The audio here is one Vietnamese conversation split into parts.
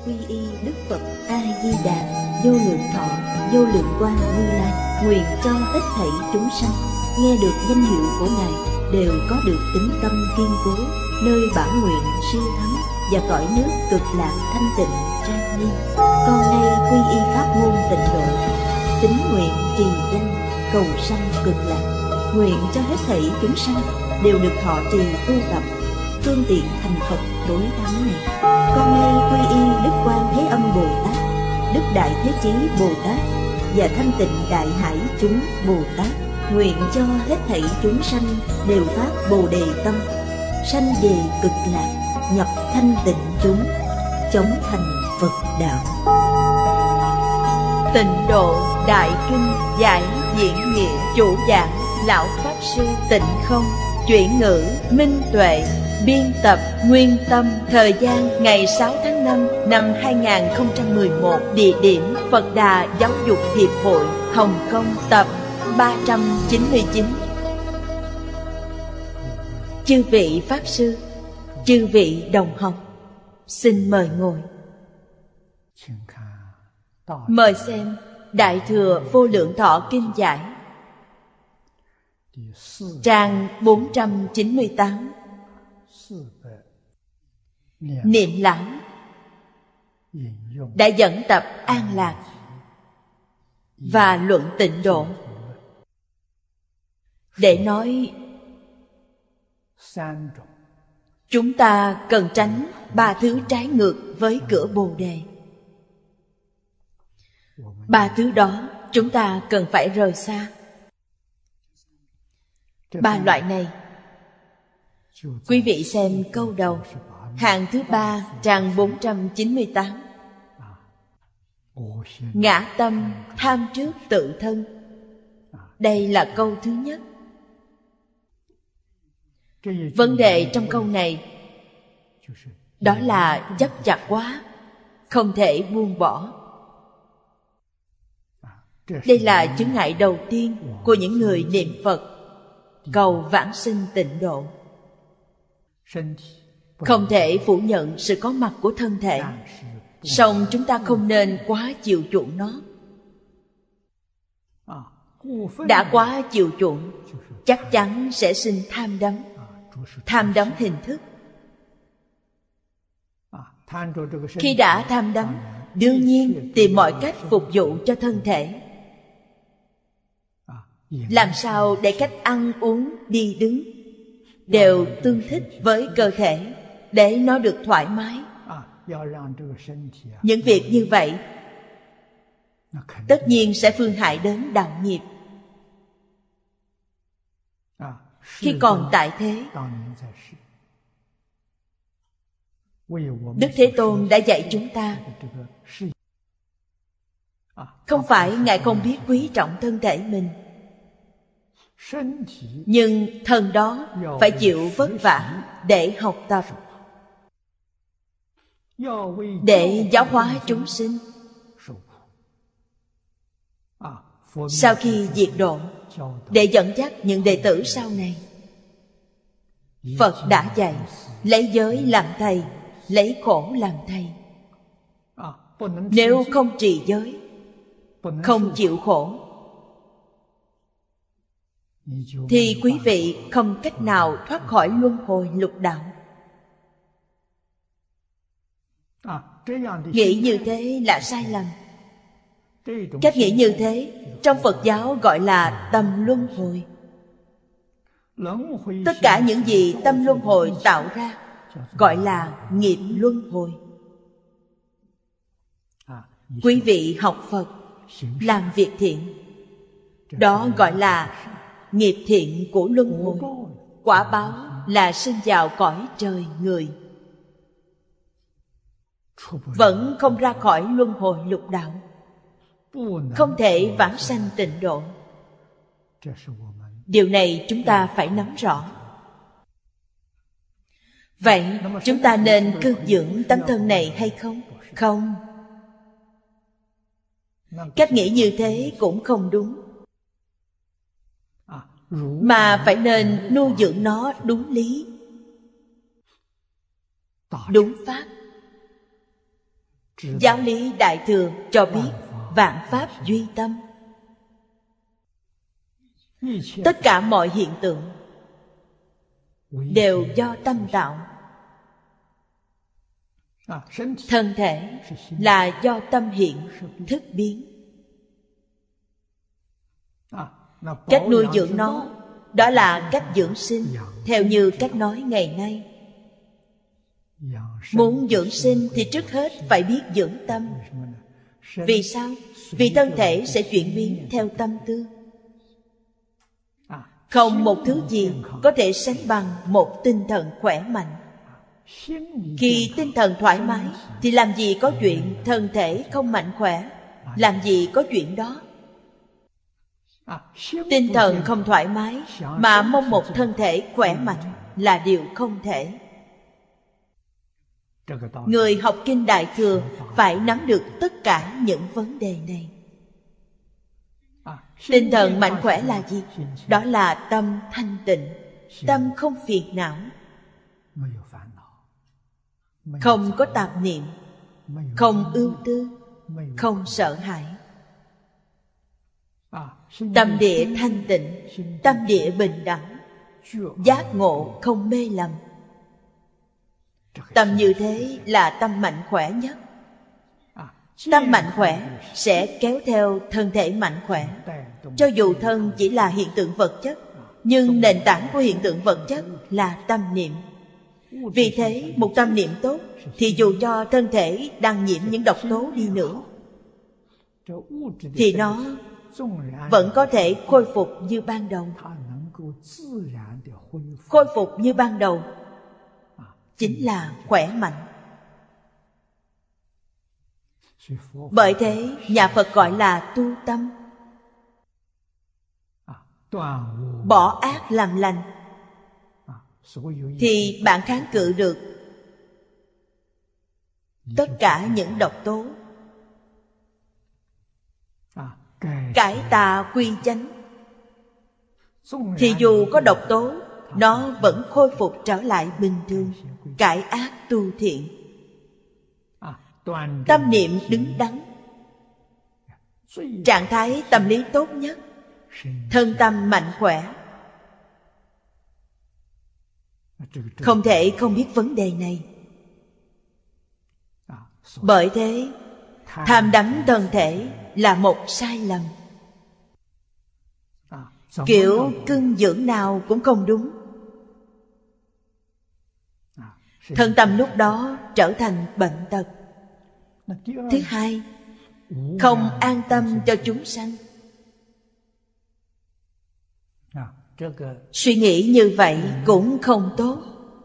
quy y Đức Phật A Di Đà, vô lượng thọ, vô lượng quang Như Lai, nguyện cho hết thảy chúng sanh nghe được danh hiệu của Ngài đều có được tín tâm kiên cố, nơi bản nguyện siêu thắng và cõi nước cực lạc thanh tịnh trang nghiêm. Con nay quy y pháp môn tịnh độ, tín nguyện trì danh cầu sanh cực lạc, nguyện cho hết thảy chúng sanh đều được thọ trì tu tập phương tiện thành Phật tối thắng này. Con nay quy y Đức Quan Thế Âm Bồ Tát, Đức Đại Thế Chí Bồ Tát và Thanh Tịnh Đại Hải chúng Bồ Tát, nguyện cho hết thảy chúng sanh đều phát Bồ Đề tâm, sanh về cực lạc, nhập thanh tịnh chúng, chống thành Phật đạo. Tịnh Độ Đại Kinh giải diễn nghĩa, chủ giảng Lão Pháp Sư Tịnh Không, chuyển ngữ Minh Tuệ, biên tập Nguyên Tâm. Thời gian ngày 6 tháng 5 năm 2011. Địa điểm Phật Đà Giáo dục Hiệp hội, Hồng Kông. Tập 399. Chư vị Pháp Sư, chư vị đồng học, xin mời ngồi. Mời xem Đại Thừa Vô Lượng Thọ Kinh Giải, trang 498. Niệm Lão đã dẫn tập An Lạc và luận Tịnh Độ để nói chúng ta cần tránh ba thứ trái ngược với cửa Bồ Đề. Ba thứ đó chúng ta cần phải rời xa. Ba loại này, quý vị xem câu đầu, hạng thứ 3, trang 498. Ngã tâm tham trước tự thân. Đây là câu thứ nhất. Vấn đề trong câu này đó là chấp chặt quá, không thể buông bỏ. Đây là chướng ngại đầu tiên của những người niệm Phật cầu vãng sinh tịnh độ. Không thể phủ nhận sự có mặt của thân thể, song chúng ta không nên quá chiều chuộng nó. Đã quá chiều chuộng, chắc chắn sẽ sinh tham đắm. Tham đắm hình thức. Khi đã tham đắm, đương nhiên tìm mọi cách phục vụ cho thân thể. Làm sao để cách ăn uống, đi đứng đều tương thích với cơ thể, để nó được thoải mái. Những việc như vậy tất nhiên sẽ phương hại đến đạo nghiệp. Khi còn tại thế, Đức Thế Tôn đã dạy chúng ta, không phải Ngài không biết quý trọng thân thể mình, nhưng thân đó phải chịu vất vả để học tập, để giáo hóa chúng sinh. Sau khi diệt độ, để dẫn dắt những đệ tử sau này. Phật đã dạy lấy giới làm thầy, lấy khổ làm thầy. Nếu không trì giới, không chịu khổ, thì quý vị không cách nào thoát khỏi luân hồi lục đạo. Nghĩ như thế là sai lầm. Cách nghĩ như thế trong Phật giáo gọi là tâm luân hồi. Tất cả những gì tâm luân hồi tạo ra gọi là nghiệp luân hồi. Quý vị học Phật, làm việc thiện, đó gọi là nghiệp thiện của luân hồi. Quả báo là sinh vào cõi trời người, vẫn không ra khỏi luân hồi lục đạo, không thể vãng sanh tịnh độ. Điều này chúng ta phải nắm rõ. Vậy chúng ta nên cư dưỡng tấm thân này hay không? Không. Cách nghĩ như thế cũng không đúng, mà phải nên nuôi dưỡng nó đúng lý, đúng pháp. Giáo lý Đại Thừa cho biết vạn pháp duy tâm. Tất cả mọi hiện tượng đều do tâm tạo. Thân thể là do tâm hiện, thức biến. Cách nuôi dưỡng nó, đó là cách dưỡng sinh, theo như cách nói ngày nay. Muốn dưỡng sinh thì trước hết phải biết dưỡng tâm. Vì sao? Vì thân thể sẽ chuyển biến theo tâm tư. Không một thứ gì có thể sánh bằng một tinh thần khỏe mạnh. Khi tinh thần thoải mái thì làm gì có chuyện thân thể không mạnh khỏe, làm gì có chuyện đó. Tinh thần không thoải mái mà mong một thân thể khỏe mạnh là điều không thể. Người học kinh Đại Thừa phải nắm được tất cả những vấn đề này. Tinh thần mạnh khỏe là gì? Đó là tâm thanh tịnh, tâm không phiền não, không có tạp niệm, không ưu tư, không sợ hãi. Tâm địa thanh tịnh, tâm địa bình đẳng, giác ngộ không mê lầm. Tâm như thế là tâm mạnh khỏe nhất. Tâm mạnh khỏe sẽ kéo theo thân thể mạnh khỏe. Cho dù thân chỉ là hiện tượng vật chất, nhưng nền tảng của hiện tượng vật chất là tâm niệm. Vì thế, một tâm niệm tốt thì dù cho thân thể đang nhiễm những độc tố đi nữa, thì nó vẫn có thể khôi phục như ban đầu. Khôi phục như ban đầu chính là khỏe mạnh. Bởi thế nhà Phật gọi là tu tâm, bỏ ác làm lành, thì bạn kháng cự được tất cả những độc tố. Cải tà quy chánh, thì dù có độc tố, nó vẫn khôi phục trở lại bình thường. Cải ác tu thiện, tâm niệm đứng đắn, trạng thái tâm lý tốt nhất, thân tâm mạnh khỏe. Không thể không biết vấn đề này. Bởi thế, tham đắm thân thể là một sai lầm. Kiểu cưng dưỡng nào cũng không đúng. Thân tâm lúc đó trở thành bệnh tật. Thứ hai, không an tâm cho chúng sanh. Suy nghĩ như vậy cũng không tốt.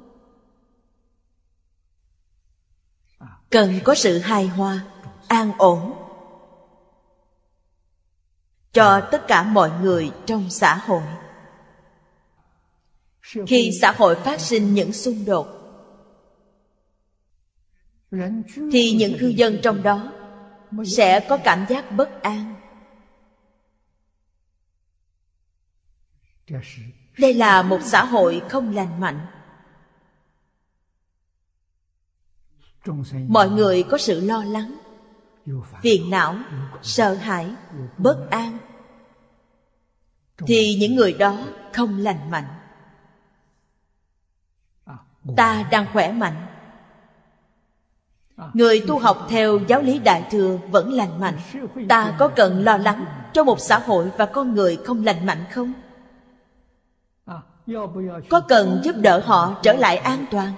Cần có sự hài hòa, an ổn cho tất cả mọi người trong xã hội. Khi xã hội phát sinh những xung đột, thì những cư dân trong đó sẽ có cảm giác bất an. Đây là một xã hội không lành mạnh. Mọi người có sự lo lắng, phiền não, sợ hãi, bất an, thì những người đó không lành mạnh. Ta đang khỏe mạnh, người tu học theo giáo lý Đại Thừa vẫn lành mạnh. Ta có cần lo lắng cho một xã hội và con người không lành mạnh không? Có cần giúp đỡ họ trở lại an toàn?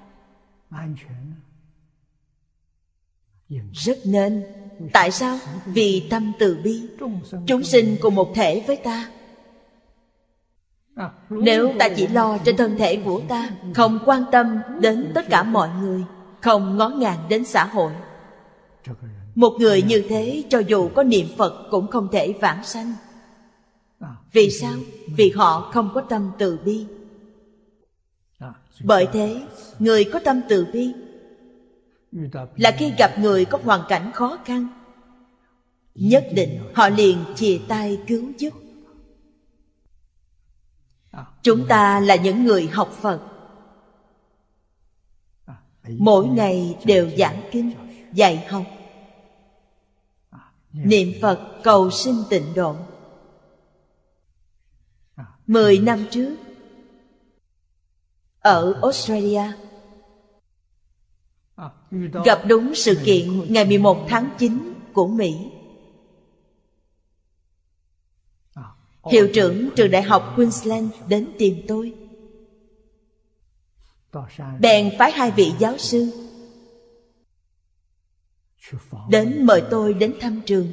Rất nên. Tại sao? Vì tâm từ bi. Chúng sinh cùng một thể với ta. Nếu ta chỉ lo cho thân thể của ta, không quan tâm đến tất cả mọi người, không ngó ngàng đến xã hội, một người như thế cho dù có niệm Phật cũng không thể vãng sanh. Vì sao? Vì họ không có tâm từ bi. Bởi thế, người có tâm từ bi là khi gặp người có hoàn cảnh khó khăn, nhất định họ liền chìa tay cứu giúp. Chúng ta là những người học Phật, mỗi ngày đều giảng kinh, dạy học, niệm Phật cầu sinh tịnh độ. 10 năm trước, ở Australia, gặp đúng sự kiện ngày 11 tháng 9 của Mỹ. Hiệu trưởng trường đại học Queensland đến tìm tôi, bèn phái 2 vị giáo sư đến mời tôi đến thăm trường,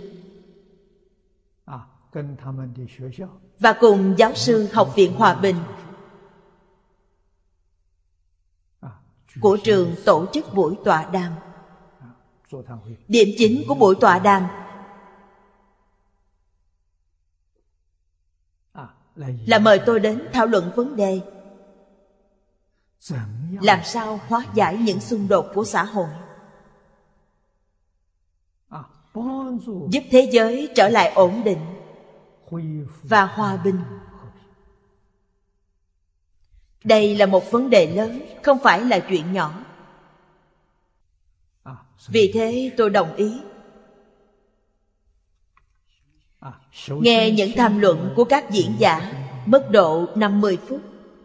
và cùng giáo sư Học viện Hòa Bình của trường tổ chức buổi tọa đàm. Điểm chính của buổi tọa đàm là mời tôi đến thảo luận vấn đề làm sao hóa giải những xung đột của xã hội, giúp thế giới trở lại ổn định và hòa bình. Đây là một vấn đề lớn, không phải là chuyện nhỏ. Vì thế tôi đồng ý. Nghe những tham luận của các diễn giả mất độ 50 phút.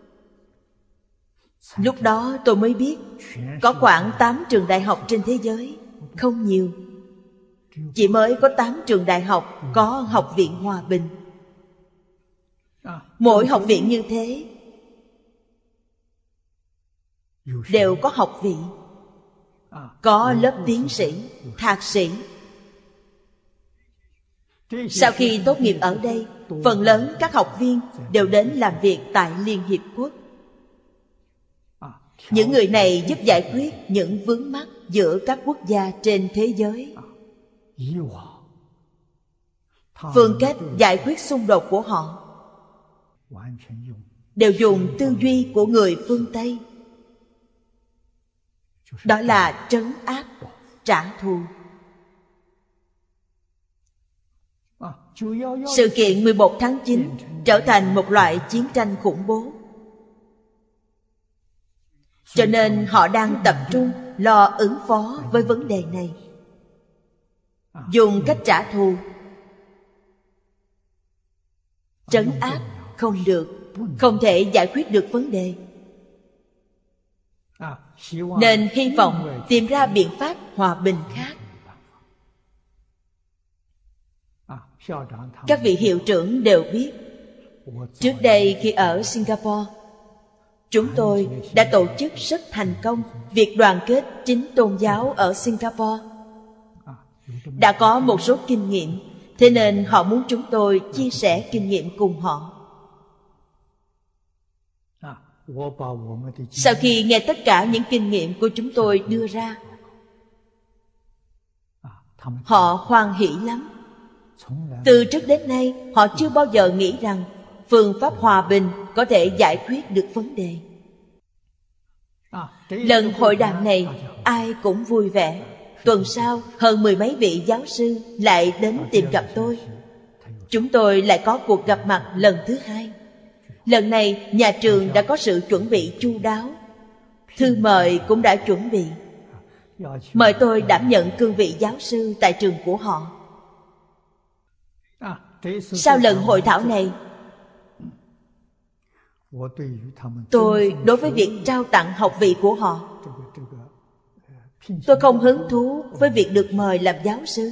Lúc đó tôi mới biết có khoảng 8 trường đại học trên thế giới, không nhiều. Chỉ mới có 8 trường đại học có Học viện Hòa Bình. Mỗi học viện như thế đều có học vị, có lớp tiến sĩ, thạc sĩ. Sau khi tốt nghiệp ở đây, phần lớn các học viên đều đến làm việc tại Liên Hiệp Quốc. Những người này giúp giải quyết những vướng mắc giữa các quốc gia trên thế giới. Phương cách giải quyết xung đột của họ đều dùng tư duy của người phương Tây. Đó là trấn áp, trả thù. Sự kiện 11 tháng 9 trở thành một loại chiến tranh khủng bố. Cho nên họ đang tập trung lo ứng phó với vấn đề này. Dùng cách trả thù, trấn áp không được, không thể giải quyết được vấn đề. Nên hy vọng tìm ra biện pháp hòa bình khác. Các vị hiệu trưởng đều biết, trước đây khi ở Singapore, chúng tôi đã tổ chức rất thành công việc đoàn kết chính tôn giáo ở Singapore. Đã có một số kinh nghiệm, thế nên họ muốn chúng tôi chia sẻ kinh nghiệm cùng họ. Sau khi nghe tất cả những kinh nghiệm của chúng tôi đưa ra, họ hoan hỷ lắm. Từ trước đến nay, họ chưa bao giờ nghĩ rằng phương pháp hòa bình có thể giải quyết được vấn đề. Lần hội đàm này, ai cũng vui vẻ. Tuần sau, hơn 10 mấy vị giáo sư lại đến tìm gặp tôi. Chúng tôi lại có cuộc gặp mặt lần thứ 2. Lần này, nhà trường đã có sự chuẩn bị chu đáo. Thư mời cũng đã chuẩn bị. Mời tôi đảm nhận cương vị giáo sư tại trường của họ. Sau lần hội thảo này, tôi đối với việc trao tặng học vị của họ, tôi không hứng thú với việc được mời làm giáo sư.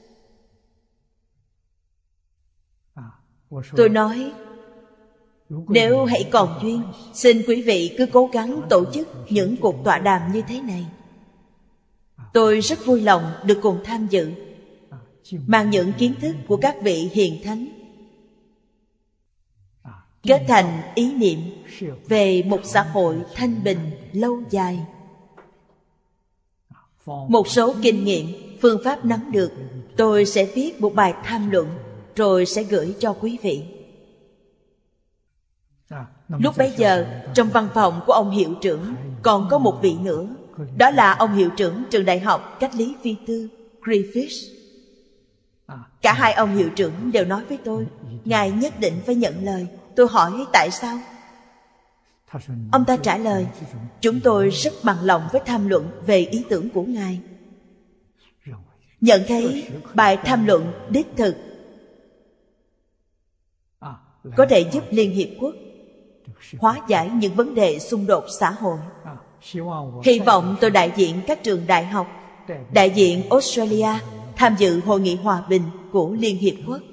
Tôi nói, nếu hãy còn duyên, xin quý vị cứ cố gắng tổ chức những cuộc tọa đàm như thế này. Tôi rất vui lòng được cùng tham dự, mang những kiến thức của các vị hiền thánh, kết thành ý niệm về một xã hội thanh bình lâu dài. Một số kinh nghiệm, phương pháp nắm được, tôi sẽ viết một bài tham luận, rồi sẽ gửi cho quý vị. Lúc bấy giờ, trong văn phòng của ông hiệu trưởng còn có một vị nữa. Đó là ông hiệu trưởng trường đại học Cách lý Phi Tư, Griffiths. Cả hai ông hiệu trưởng đều nói với tôi, ngài nhất định phải nhận lời. Tôi hỏi tại sao? Ông ta trả lời, chúng tôi rất bằng lòng với tham luận về ý tưởng của ngài. nhận thấy bài tham luận đích thực có thể giúp Liên Hiệp Quốc hóa giải những vấn đề xung đột xã hội. Hy vọng tôi đại diện các trường đại học, đại diện Australia tham dự Hội nghị Hòa bình của Liên Hiệp Quốc.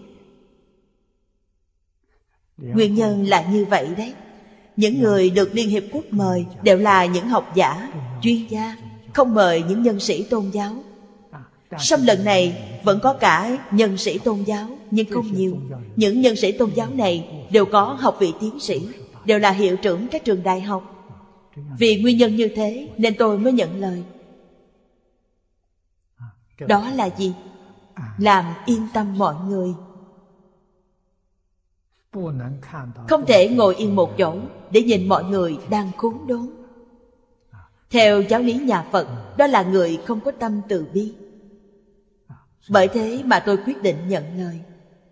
Nguyên nhân là như vậy đấy. Những người được Liên Hiệp Quốc mời đều là những học giả, chuyên gia, không mời những nhân sĩ tôn giáo. Song lần này vẫn có cả nhân sĩ tôn giáo, nhưng không nhiều. Những nhân sĩ tôn giáo này đều có học vị tiến sĩ, đều là hiệu trưởng các trường đại học. Vì nguyên nhân như thế nên tôi mới nhận lời. Đó là gì? Làm yên tâm mọi người. Không thể ngồi yên một chỗ để nhìn mọi người đang khốn đốn. Theo giáo lý nhà Phật, đó là người không có tâm từ bi. Bởi thế mà tôi quyết định nhận lời.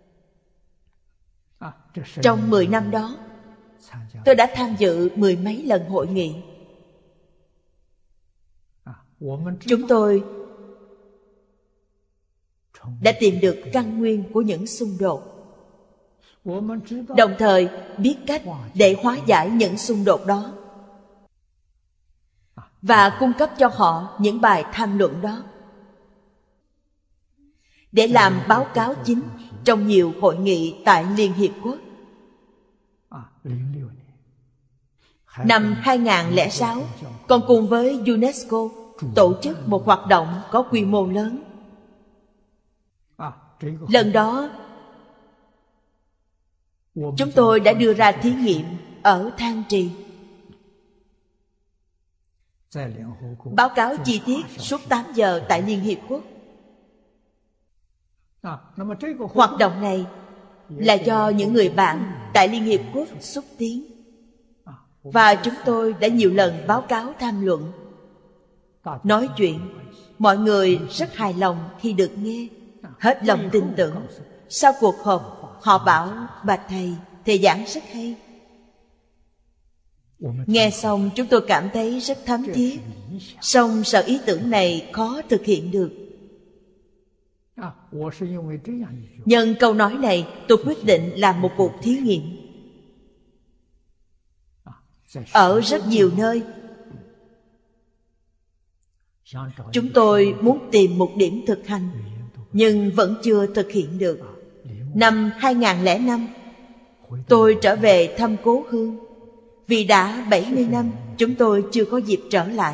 Trong 10 năm đó, tôi đã tham dự 10 mấy lần hội nghị. Chúng tôi đã tìm được căn nguyên của những xung đột, đồng thời biết cách để hóa giải những xung đột đó và cung cấp cho họ những bài tham luận đó để làm báo cáo chính trong nhiều hội nghị tại Liên Hiệp Quốc. Năm 2006, còn cùng với UNESCO tổ chức một hoạt động có quy mô lớn. Lần đó, chúng tôi đã đưa ra thí nghiệm ở Thang Trì. Báo cáo chi tiết suốt 8 giờ tại Liên Hiệp Quốc. Hoạt động này là do những người bạn tại Liên Hiệp Quốc xúc tiến. Và chúng tôi đã nhiều lần báo cáo tham luận, nói chuyện. Mọi người rất hài lòng khi được nghe, hết lòng tin tưởng. Sau cuộc họp, họ bảo: bạch thầy giảng rất hay. Nghe xong chúng tôi cảm thấy rất thấm thiết. Song sợ ý tưởng này khó thực hiện được. Nhân câu nói này, tôi quyết định làm một cuộc thí nghiệm. Ở rất nhiều nơi, chúng tôi muốn tìm một điểm thực hành, nhưng vẫn chưa thực hiện được. Năm 2005, tôi trở về thăm cố hương. Vì đã 70 năm, chúng tôi chưa có dịp trở lại.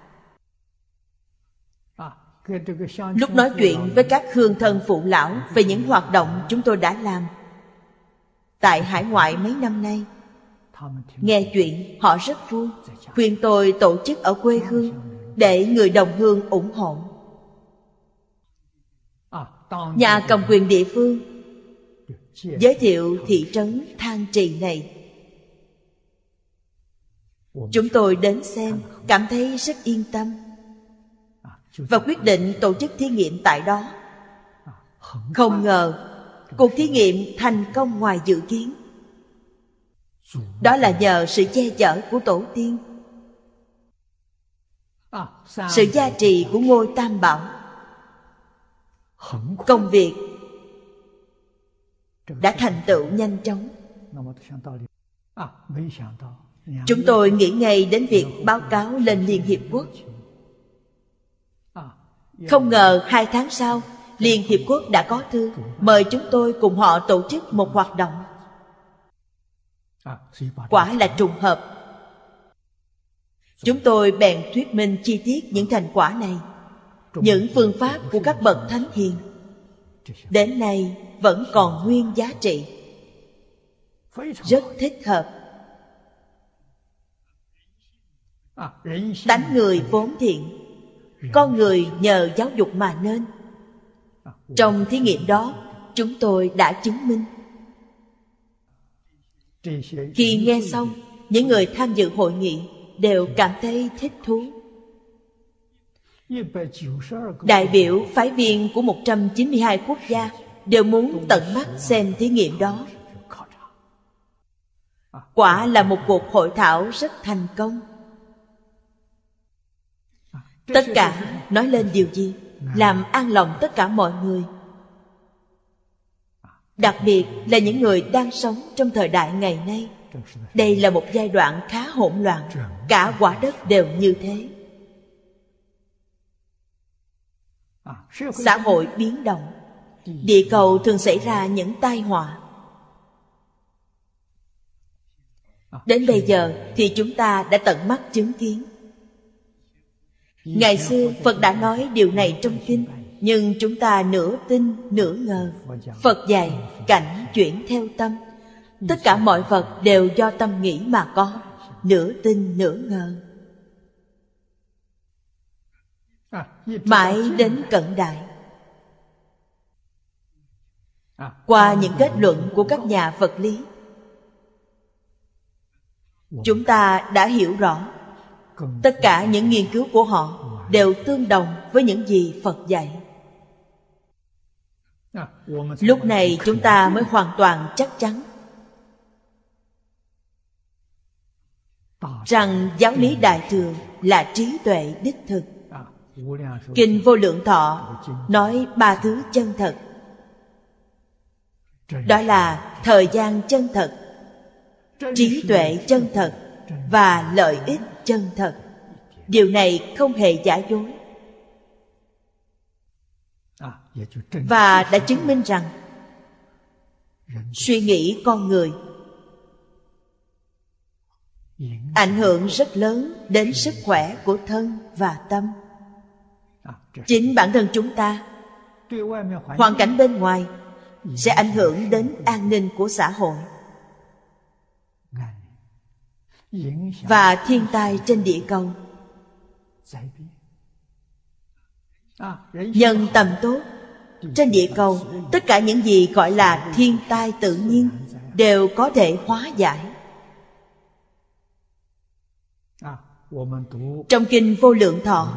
Lúc nói chuyện với các hương thân phụ lão về những hoạt động chúng tôi đã làm tại hải ngoại mấy năm nay, nghe chuyện họ rất vui, khuyên tôi tổ chức ở quê hương để người đồng hương ủng hộ. Nhà cầm quyền địa phương giới thiệu thị trấn Thang Trì này. Chúng tôi đến xem, cảm thấy rất yên tâm và quyết định tổ chức thí nghiệm tại đó. Không ngờ cuộc thí nghiệm thành công ngoài dự kiến. Đó là nhờ sự che chở của tổ tiên, sự gia trì của ngôi Tam Bảo. Công việc đã thành tựu nhanh chóng. Chúng tôi nghĩ ngay đến việc báo cáo lên Liên Hiệp Quốc. Không ngờ 2 tháng sau, Liên Hiệp Quốc đã có thư mời chúng tôi cùng họ tổ chức một hoạt động. Quả là trùng hợp. Chúng tôi bèn thuyết minh chi tiết những thành quả này, những phương pháp của các bậc thánh hiền. Đến nay vẫn còn nguyên giá trị, rất thích hợp. Tánh người vốn thiện, con người nhờ giáo dục mà nên. Trong thí nghiệm đó, chúng tôi đã chứng minh. Khi nghe xong, những người tham dự hội nghị đều cảm thấy thích thú. Đại biểu phái viên của 192 quốc gia đều muốn tận mắt xem thí nghiệm đó. Quả là một cuộc hội thảo rất thành công. Tất cả nói lên điều gì? làm an lòng tất cả mọi người. Đặc biệt là những người đang sống trong thời đại ngày nay. Đây là một giai đoạn khá hỗn loạn, cả quả đất đều như thế. Xã hội biến động, địa cầu thường xảy ra những tai họa. Đến bây giờ thì chúng ta đã tận mắt chứng kiến. Ngày xưa Phật đã nói điều này trong kinh, nhưng chúng ta nửa tin nửa ngờ. Phật dạy cảnh chuyển theo tâm. Tất cả mọi vật đều do tâm nghĩ mà có, nửa tin nửa ngờ. Mãi đến cận đại, qua những kết luận của các nhà vật lý, chúng ta đã hiểu rõ tất cả những nghiên cứu của họ đều tương đồng với những gì Phật dạy. Lúc này chúng ta mới hoàn toàn chắc chắn rằng giáo lý Đại Thừa là trí tuệ đích thực. Kinh Vô Lượng Thọ nói ba thứ chân thật. Đó là thời gian chân thật, trí tuệ chân thật và lợi ích chân thật. Điều này không hề giả dối. Và đã chứng minh rằng suy nghĩ con người ảnh hưởng rất lớn đến sức khỏe của thân và tâm. Chính bản thân chúng ta, hoàn cảnh bên ngoài sẽ ảnh hưởng đến an ninh của xã hội. Và thiên tai trên địa cầu, nhân tầm tốt trên địa cầu, tất cả những gì gọi là thiên tai tự nhiên đều có thể hóa giải. Trong kinh Vô Lượng Thọ,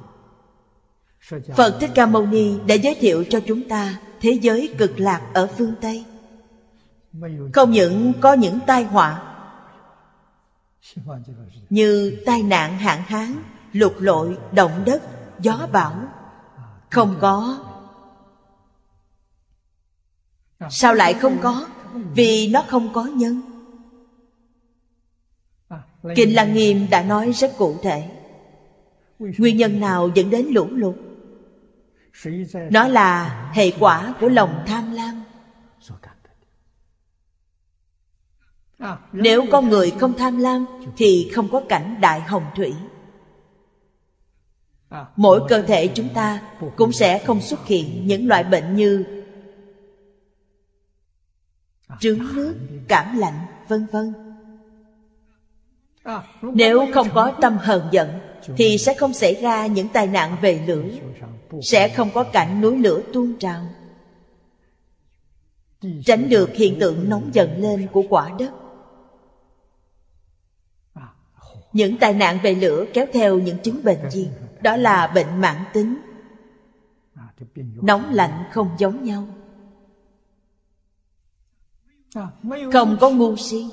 Phật Thích Ca Mâu Ni đã giới thiệu cho chúng ta thế giới cực lạc ở phương Tây. Không những có những tai họa như tai nạn hạn hán, lụt lội, động đất, gió bão. Không có. Sao lại không có? Vì nó không có nhân. Kinh Lăng Nghiêm đã nói rất cụ thể. Nguyên nhân nào dẫn đến lũ lụt? Nó là hệ quả của lòng tham lam. Nếu con người không tham lam thì không có cảnh đại hồng thủy. Mỗi cơ thể chúng ta cũng sẽ không xuất hiện những loại bệnh như trướng nước, cảm lạnh, vân vân. Nếu không có tâm hờn giận thì sẽ không xảy ra những tai nạn về lửa, sẽ không có cảnh núi lửa tuôn trào, tránh được hiện tượng nóng dần lên của quả đất. Những tai nạn về lửa kéo theo những chứng bệnh gì? Đó là bệnh mãn tính. Nóng lạnh không giống nhau. Không có ngu si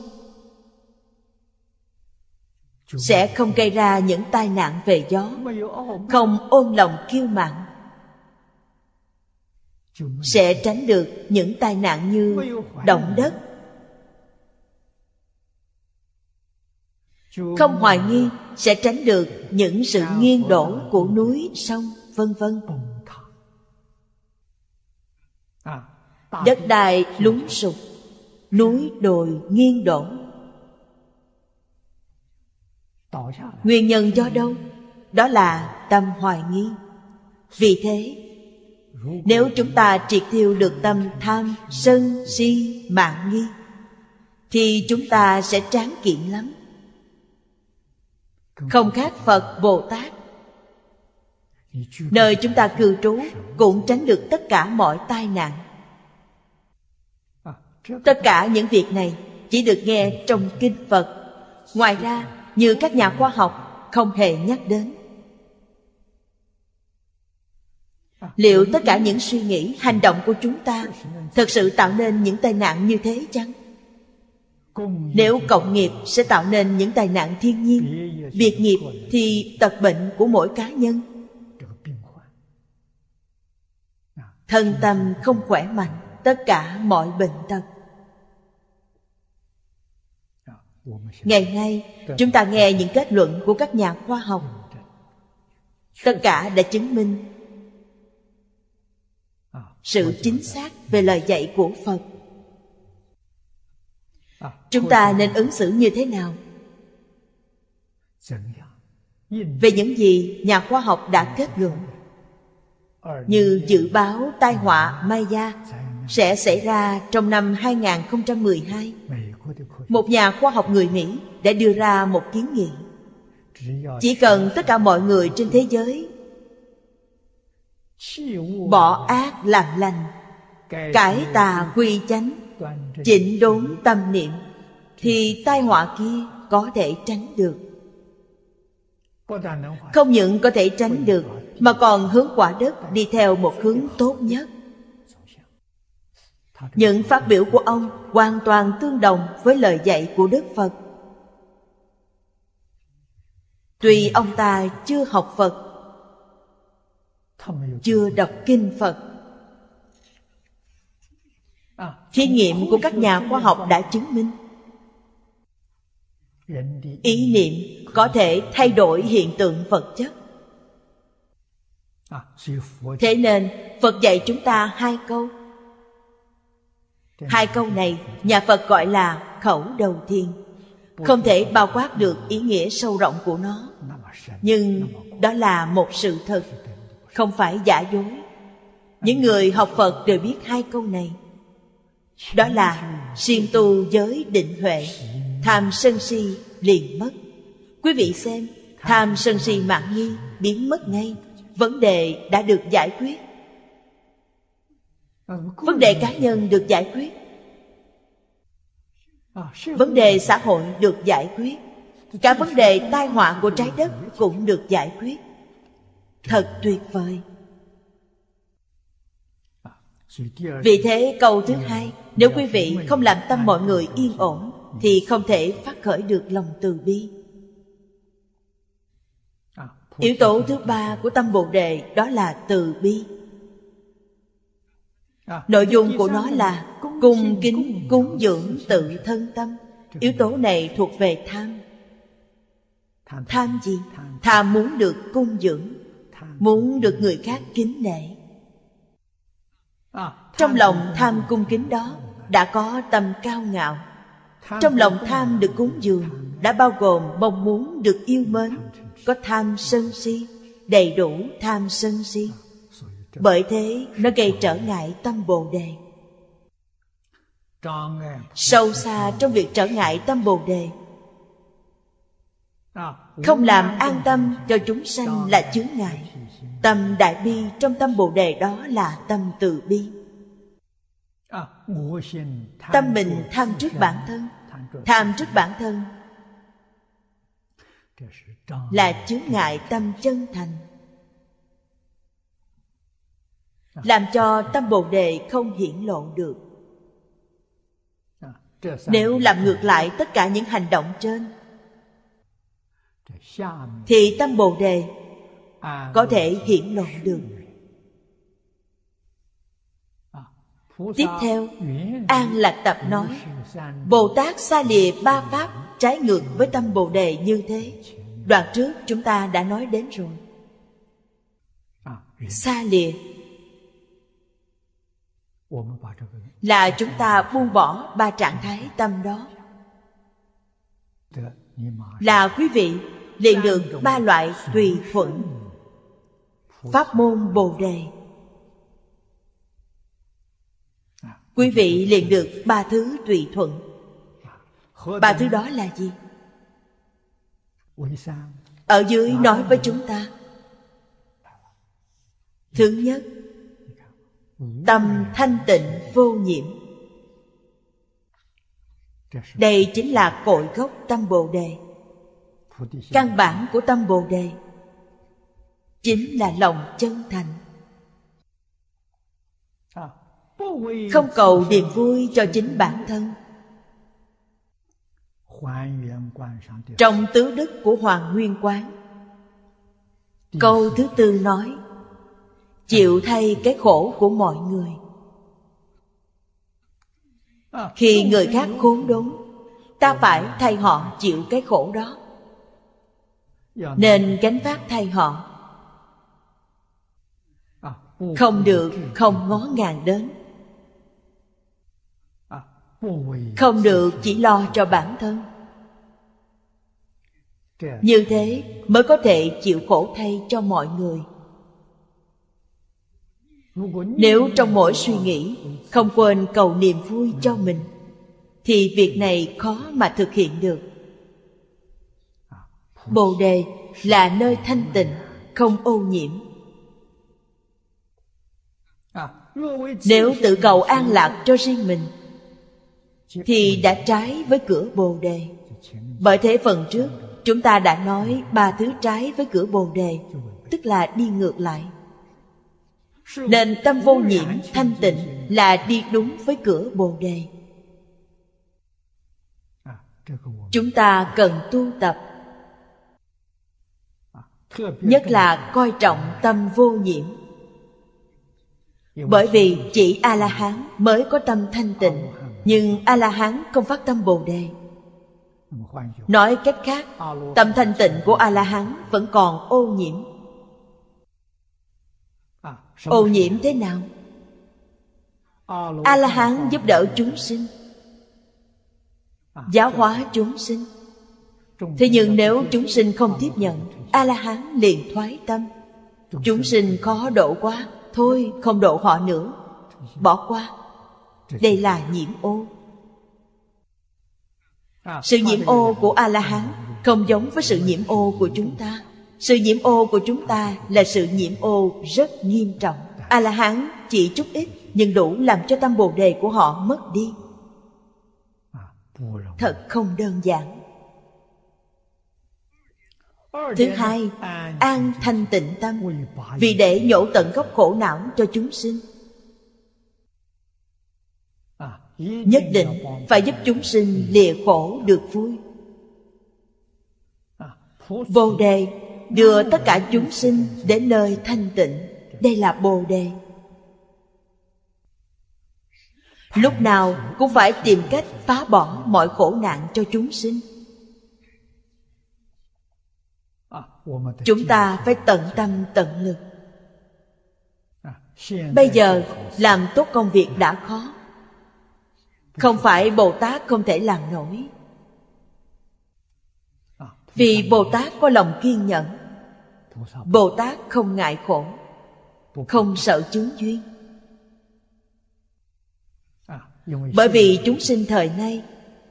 sẽ không gây ra những tai nạn về gió. Không ôm lòng kiêu mạn sẽ tránh được những tai nạn như động đất. Không hoài nghi sẽ tránh được những sự nghiêng đổ của núi, sông, vân vân. Đất đai lún sụp, núi đồi nghiêng đổ. Nguyên nhân do đâu? Đó là tâm hoài nghi. Vì thế, nếu chúng ta triệt tiêu được tâm tham, sân, si, mạn nghi thì chúng ta sẽ tráng kiện lắm. Không khác Phật Bồ Tát. Nơi chúng ta cư trú cũng tránh được tất cả mọi tai nạn. Tất cả những việc này chỉ được nghe trong kinh Phật. Ngoài ra, như các nhà khoa học không hề nhắc đến. Liệu tất cả những suy nghĩ, hành động của chúng ta thực sự tạo nên những tai nạn như thế chăng? Nếu cộng nghiệp sẽ tạo nên những tai nạn thiên nhiên, biệt nghiệp thì tật bệnh của mỗi cá nhân. thân tâm không khỏe mạnh, tất cả mọi bệnh tật. Ngày nay chúng ta nghe những kết luận của các nhà khoa học, tất cả đã chứng minh sự chính xác về lời dạy của Phật. Chúng ta nên ứng xử như thế nào? Về những gì nhà khoa học đã kết luận, như dự báo tai họa Maya sẽ xảy ra trong năm 2012, một nhà khoa học người Mỹ đã đưa ra một kiến nghị. Chỉ cần tất cả mọi người trên thế giới bỏ ác làm lành, cải tà quy chánh, chỉnh đốn tâm niệm, thì tai họa kia có thể tránh được. Không những có thể tránh được, mà còn hướng quả đất đi theo một hướng tốt nhất. Những phát biểu của ông hoàn toàn tương đồng với lời dạy của Đức Phật. Tuy ông ta chưa học Phật, chưa đọc kinh Phật, thí nghiệm của các nhà khoa học đã chứng minh ý niệm có thể thay đổi hiện tượng vật chất. Thế nên Phật dạy chúng ta hai câu. Hai câu này nhà Phật gọi là khẩu đầu thiền, không thể bao quát được ý nghĩa sâu rộng của nó. Nhưng đó là một sự thật, không phải giả dối. Những người học Phật đều biết hai câu này. Đó là siêng tu giới định huệ, tham sân si liền mất. Quý vị xem, tham sân si mạn nghi biến mất ngay. Vấn đề đã được giải quyết. Vấn đề cá nhân được giải quyết, vấn đề xã hội được giải quyết, cả vấn đề tai họa của trái đất cũng được giải quyết. Thật tuyệt vời. Vì thế câu thứ hai, nếu quý vị không làm tâm mọi người yên ổn, thì không thể phát khởi được lòng từ bi. Yếu tố thứ ba của tâm Bồ Đề đó là từ bi. Nội dung của nó là cung kính cúng dường tự thân tâm. Yếu tố này thuộc về tham. Tham gì? Tham muốn được cung dưỡng, muốn được người khác kính nể. Trong lòng tham cung kính đó đã có tâm cao ngạo. Trong lòng tham được cúng dường đã bao gồm mong muốn được yêu mến, có tham sân si, đầy đủ tham sân si. Bởi thế nó gây trở ngại tâm Bồ Đề. Sâu xa trong việc trở ngại tâm Bồ Đề, không làm an tâm cho chúng sanh là chướng ngại. Tâm đại bi trong tâm Bồ Đề đó là tâm từ bi. Tâm mình tham trước bản thân, tham trước bản thân là chướng ngại tâm chân thành, làm cho tâm Bồ Đề không hiển lộ được. Nếu làm ngược lại tất cả những hành động trên, thì tâm Bồ Đề có thể hiển lộ được. Tiếp theo, An Lạc Tập nói, Bồ Tát xa lìa ba pháp trái ngược với tâm Bồ Đề như thế. Đoạn trước chúng ta đã nói đến rồi. Xa lìa là chúng ta buông bỏ ba trạng thái tâm đó, là quý vị liền được ba loại tùy thuận pháp môn Bồ Đề. Quý vị liền được ba thứ tùy thuận. Ba thứ đó là gì? Ở dưới nói với chúng ta. Thứ nhất, tâm thanh tịnh vô nhiễm. Đây chính là cội gốc tâm Bồ Đề. Căn bản của tâm Bồ Đề chính là lòng chân thành. Không cầu niềm vui cho chính bản thân. Trong tứ đức của Hoàng Nguyên Quán, câu thứ tư nói, chịu thay cái khổ của mọi người. Khi người khác khốn đốn, ta phải thay họ chịu cái khổ đó, nên gánh vác thay họ. Không được không ngó ngàng đến, không được chỉ lo cho bản thân. Như thế mới có thể chịu khổ thay cho mọi người. Nếu trong mỗi suy nghĩ không quên cầu niềm vui cho mình, thì việc này khó mà thực hiện được. Bồ đề là nơi thanh tịnh, không ô nhiễm. Nếu tự cầu an lạc cho riêng mình, thì đã trái với cửa Bồ đề. Bởi thế phần trước chúng ta đã nói 3 thứ trái với cửa Bồ đề, tức là đi ngược lại. Nên tâm vô nhiễm, thanh tịnh là đi đúng với cửa Bồ đề. Chúng ta cần tu tập, nhất là coi trọng tâm vô nhiễm. Bởi vì chỉ A-la-hán mới có tâm thanh tịnh, nhưng A-la-hán không phát tâm Bồ đề. Nói cách khác, tâm thanh tịnh của A-la-hán vẫn còn ô nhiễm. Ô nhiễm thế nào? A-la-hán giúp đỡ chúng sinh, giáo hóa chúng sinh. Thế nhưng nếu chúng sinh không tiếp nhận, A-la-hán liền thoái tâm. Chúng sinh khó độ quá, thôi không độ họ nữa, bỏ qua. Đây là nhiễm ô. Sự nhiễm ô của A-la-hán không giống với sự nhiễm ô của chúng ta. Sự nhiễm ô của chúng ta là sự nhiễm ô rất nghiêm trọng. A-la-hán chỉ chút ít, nhưng đủ làm cho tâm Bồ đề của họ mất đi. Thật không đơn giản. Thứ hai, an thanh tịnh tâm, vì để nhổ tận gốc khổ não cho chúng sinh. Nhất định phải giúp chúng sinh lìa khổ được vui. Bồ đề đưa tất cả chúng sinh đến nơi thanh tịnh. Đây là Bồ đề. Lúc nào cũng phải tìm cách phá bỏ mọi khổ nạn cho chúng sinh. Chúng ta phải tận tâm tận lực. Bây giờ làm tốt công việc đã khó, không phải Bồ Tát không thể làm nổi. Vì Bồ Tát có lòng kiên nhẫn. Bồ Tát không ngại khổ, không sợ chướng duyên. Bởi vì chúng sinh thời nay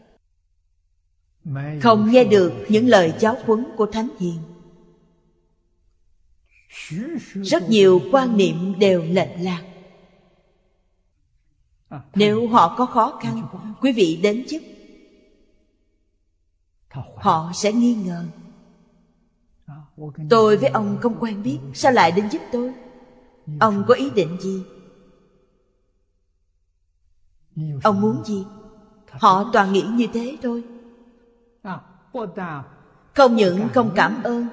không nghe được những lời giáo huấn của Thánh Hiền. Rất nhiều quan niệm đều lệch lạc. Nếu họ có khó khăn, quý vị đến giúp, họ sẽ nghi ngờ. Tôi với ông không quen biết, sao lại đến giúp tôi? Ông có ý định gì? Ông muốn gì? Họ toàn nghĩ như thế thôi. Không những không cảm ơn,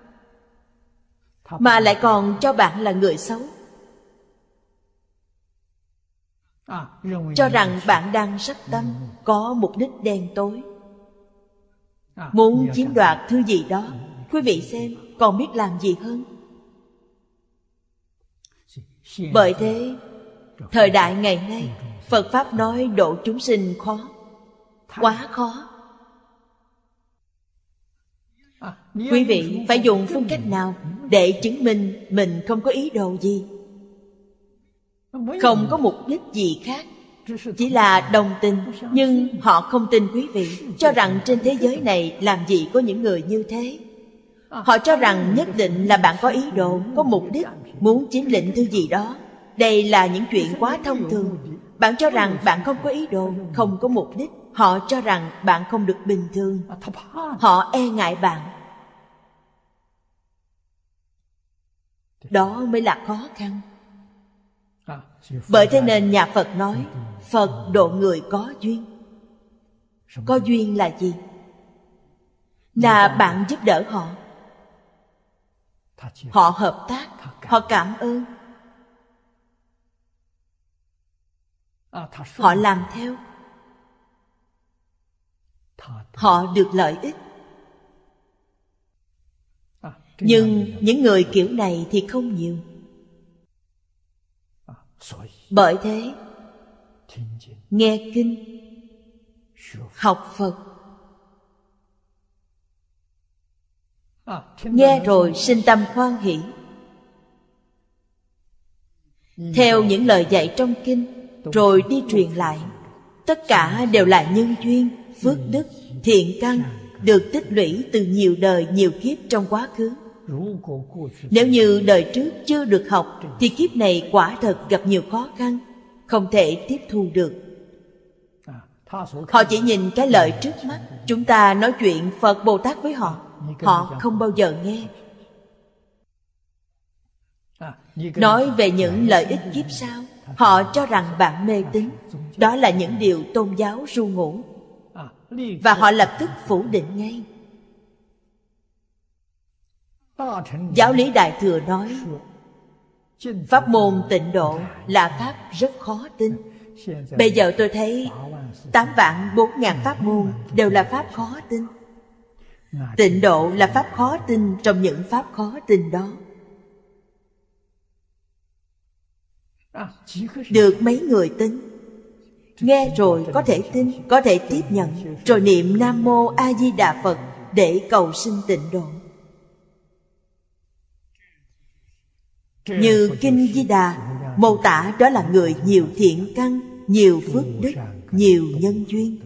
mà lại còn cho bạn là người xấu, cho rằng bạn đang sắc tâm, có mục đích đen tối, muốn chiếm đoạt thứ gì đó. Quý vị xem, còn biết làm gì hơn? Bởi thế, thời đại ngày nay, Phật Pháp nói độ chúng sinh khó, quá khó. Quý vị phải dùng phương cách nào để chứng minh mình không có ý đồ gì, không có mục đích gì khác, chỉ là đồng tình. Nhưng họ không tin quý vị, cho rằng trên thế giới này làm gì có những người như thế. Họ cho rằng nhất định là bạn có ý đồ, có mục đích, muốn chiếm lĩnh thứ gì đó. Đây là những chuyện quá thông thường. Bạn cho rằng bạn không có ý đồ, không có mục đích. Họ cho rằng bạn không được bình thường. Họ e ngại bạn. Đó mới là khó khăn. Bởi thế nên nhà Phật nói Phật độ người có duyên. Có duyên là gì? Là bạn giúp đỡ họ, họ hợp tác, họ cảm ơn, Họ làm theo, họ được lợi ích. Nhưng những người kiểu này thì không nhiều. Bởi thế, nghe kinh, học Phật, nghe rồi sinh tâm hoan hỷ, theo những lời dạy trong kinh, rồi đi truyền lại. Tất cả đều là nhân duyên, phước đức, thiện căn, được tích lũy từ nhiều đời nhiều kiếp trong quá khứ. Nếu như đời trước chưa được học, thì kiếp này quả thật gặp nhiều khó khăn, không thể tiếp thu được. Họ chỉ nhìn cái lợi trước mắt. Chúng ta nói chuyện Phật Bồ Tát với họ, họ không bao giờ nghe. Nói về những lợi ích kiếp sau, họ cho rằng bạn mê tín. Đó là những điều tôn giáo ru ngủ, và họ lập tức phủ định ngay. Giáo lý Đại Thừa nói pháp môn Tịnh Độ là pháp rất khó tin. Bây giờ tôi thấy 8.400.000 pháp môn đều là pháp khó tin. Tịnh Độ là pháp khó tin trong những pháp khó tin đó. Được mấy người tin, nghe rồi có thể tin, có thể tiếp nhận, rồi niệm Nam Mô A Di Đà Phật để cầu sinh tịnh độ. Như Kinh Di Đà mô tả, đó là người nhiều thiện căn, nhiều phước đức, nhiều nhân duyên.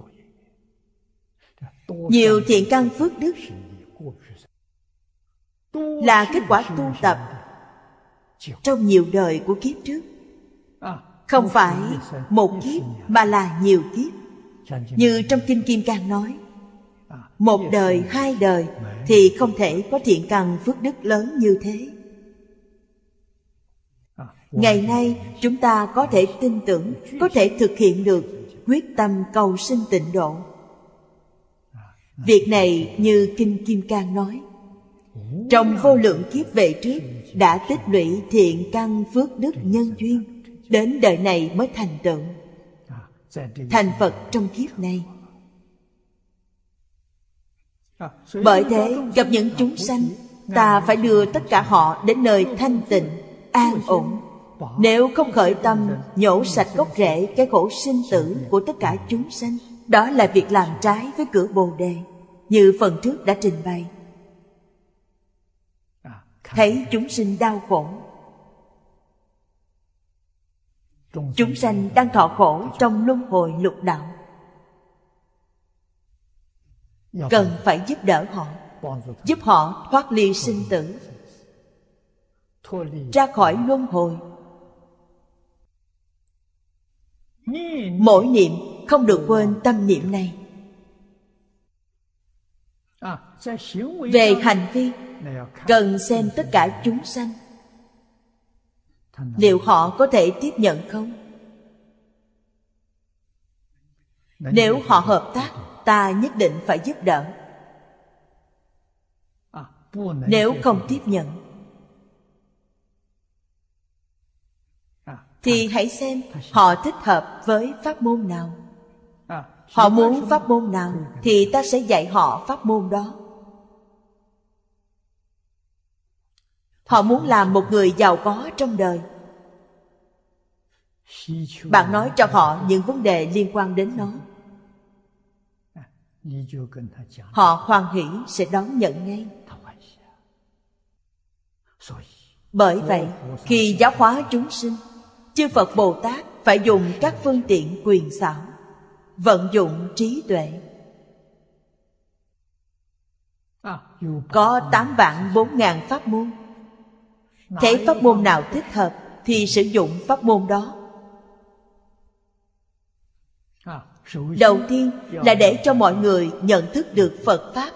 Nhiều thiện căn phước đức là kết quả tu tập trong nhiều đời của kiếp trước. Không phải một kiếp mà là nhiều kiếp. Như trong Kinh Kim Cang nói, một đời, hai đời thì không thể có thiện căn phước đức lớn như thế. Ngày nay chúng ta có thể tin tưởng, có thể thực hiện được, quyết tâm cầu sinh tịnh độ. Việc này như Kinh Kim Cang nói, trong vô lượng kiếp về trước đã tích lũy thiện căn phước đức nhân duyên, đến đời này mới thành tựu, thành Phật trong kiếp này. Bởi thế gặp những chúng sanh, ta phải đưa tất cả họ đến nơi thanh tịnh, an ổn. Nếu không khởi tâm nhổ sạch gốc rễ cái khổ sinh tử của tất cả chúng sanh, đó là việc làm trái với cửa Bồ Đề, như phần trước đã trình bày. Thấy chúng sinh đau khổ, chúng sanh đang thọ khổ trong luân hồi lục đạo, cần phải giúp đỡ họ, giúp họ thoát ly sinh tử, ra khỏi luân hồi. Mỗi niệm không được quên tâm niệm này. Về hành vi, cần xem tất cả chúng sanh, liệu họ có thể tiếp nhận không? Nếu họ hợp tác, ta nhất định phải giúp đỡ. Nếu không tiếp nhận, thì hãy xem họ thích hợp với pháp môn nào. Họ muốn pháp môn nào thì ta sẽ dạy họ pháp môn đó. Họ muốn làm một người giàu có trong đời, bạn nói cho họ những vấn đề liên quan đến nó, họ hoan hỷ sẽ đón nhận ngay. Bởi vậy, khi giáo hóa chúng sinh, chư Phật Bồ Tát phải dùng các phương tiện quyền xảo, vận dụng trí tuệ. Có 8.400.000 pháp môn. Thấy pháp môn nào thích hợp thì sử dụng pháp môn đó. Đầu tiên là để cho mọi người nhận thức được Phật Pháp.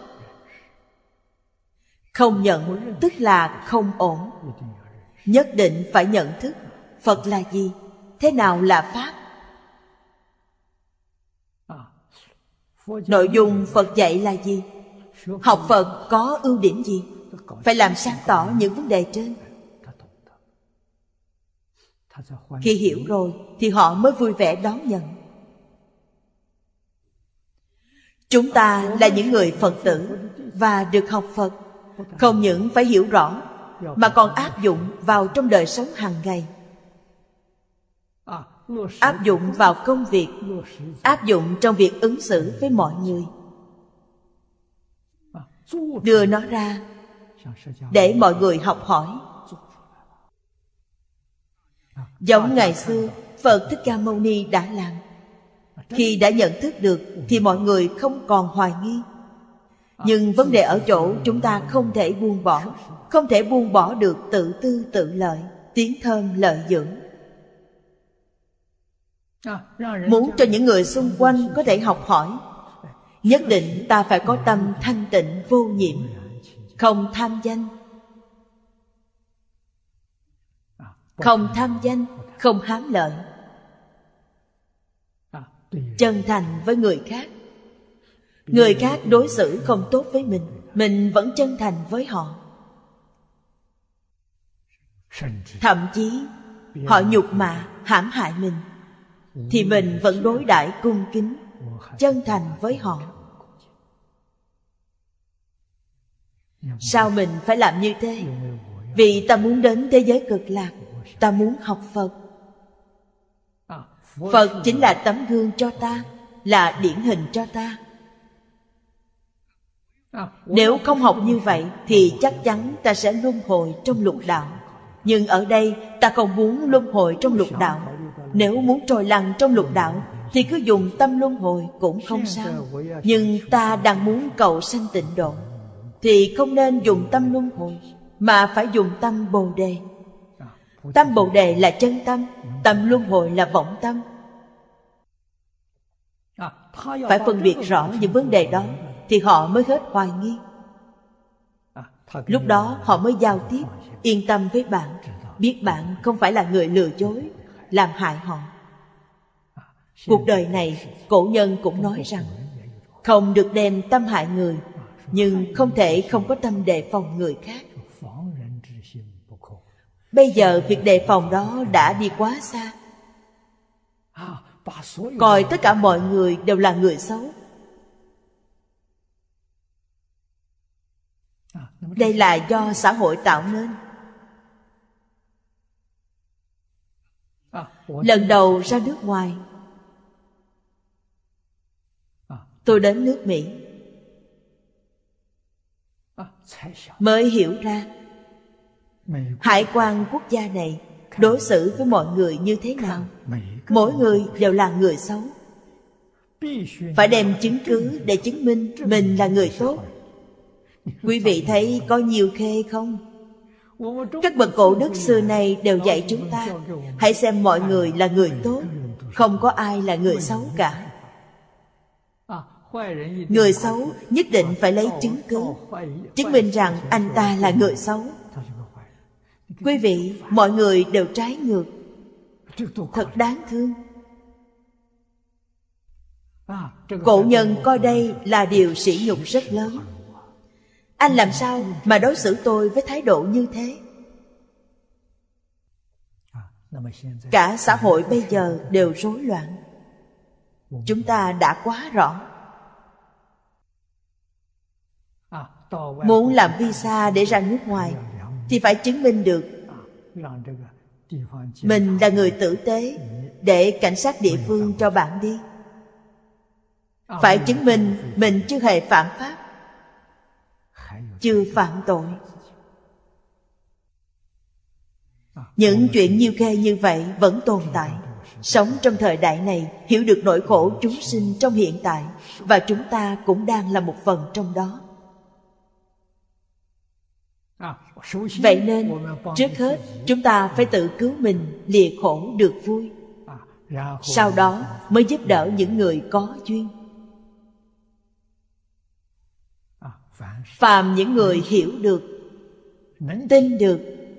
Không nhận tức là không ổn. Nhất định phải nhận thức Phật là gì, thế nào là Pháp. Nội dung Phật dạy là gì, học Phật có ưu điểm gì, phải làm sáng tỏ những vấn đề trên. Khi hiểu rồi thì họ mới vui vẻ đón nhận. Chúng ta là những người Phật tử và được học Phật, không những phải hiểu rõ mà còn áp dụng vào trong đời sống hàng ngày, áp dụng vào công việc, áp dụng trong việc ứng xử với mọi người, đưa nó ra để mọi người học hỏi. Giống ngày xưa Phật Thích Ca Mâu Ni đã làm. Khi đã nhận thức được thì mọi người không còn hoài nghi. Nhưng vấn đề ở chỗ chúng ta không thể buông bỏ, không thể buông bỏ được tự tư tự lợi, tiếng thơm lợi dưỡng. Muốn cho những người xung quanh có thể học hỏi, nhất định ta phải có tâm thanh tịnh vô nhiễm, không tham danh. Không tham danh, không hám lợi, chân thành với người khác. Người khác đối xử không tốt với mình vẫn chân thành với họ. Thậm chí họ nhục mạ, hãm hại mình thì mình vẫn đối đãi cung kính, chân thành với họ. Sao mình phải làm như thế? Vì ta muốn đến thế giới cực lạc, ta muốn học Phật. Phật chính là tấm gương cho ta, là điển hình cho ta. Nếu không học như vậy thì chắc chắn ta sẽ luân hồi trong lục đạo. Nhưng ở đây ta không muốn luân hồi trong lục đạo. Nếu muốn trôi lăn trong lục đạo thì cứ dùng tâm luân hồi cũng không sao. Nhưng ta đang muốn cầu sanh tịnh độ thì không nên dùng tâm luân hồi, mà phải dùng tâm Bồ Đề. Tâm Bồ Đề là chân tâm, tâm luân hồi là vọng tâm. Phải phân biệt rõ những vấn đề đó thì họ mới hết hoài nghi. Lúc đó họ mới giao tiếp, yên tâm với bạn, biết bạn không phải là người lừa dối, làm hại họ. Cuộc đời này, cổ nhân cũng nói rằng không được đem tâm hại người, nhưng không thể không có tâm đề phòng người khác. Bây giờ việc đề phòng đó đã đi quá xa, coi tất cả mọi người đều là người xấu. Đây là do xã hội tạo nên. Lần đầu ra nước ngoài, tôi đến nước Mỹ, mới hiểu ra hải quan quốc gia này đối xử với mọi người như thế nào. Mỗi người đều là người xấu. Phải đem chứng cứ để chứng minh mình là người tốt. Quý vị thấy có nhiều khê không? Các bậc cổ đức xưa nay đều dạy chúng ta hãy xem mọi người là người tốt, không có ai là người xấu cả. Người xấu nhất định phải lấy chứng cứ chứng minh rằng anh ta là người xấu. Quý vị, mọi người đều trái ngược, thật đáng thương. Cổ nhân coi đây là điều sỉ nhục rất lớn. Anh làm sao mà đối xử tôi với thái độ như thế? Cả xã hội bây giờ đều rối loạn. Chúng ta đã quá rõ. Muốn làm visa để ra nước ngoài thì phải chứng minh được mình là người tử tế, để cảnh sát địa phương cho bạn đi. Phải chứng minh mình chưa hề phạm pháp, chưa phạm tội. Những chuyện nhiêu khê như vậy vẫn tồn tại. Sống trong thời đại này, hiểu được nỗi khổ chúng sinh trong hiện tại, và chúng ta cũng đang là một phần trong đó. Vậy nên, trước hết chúng ta phải tự cứu mình lìa khổ được vui. Sau đó mới giúp đỡ những người có duyên. Phàm những người hiểu được, tin được,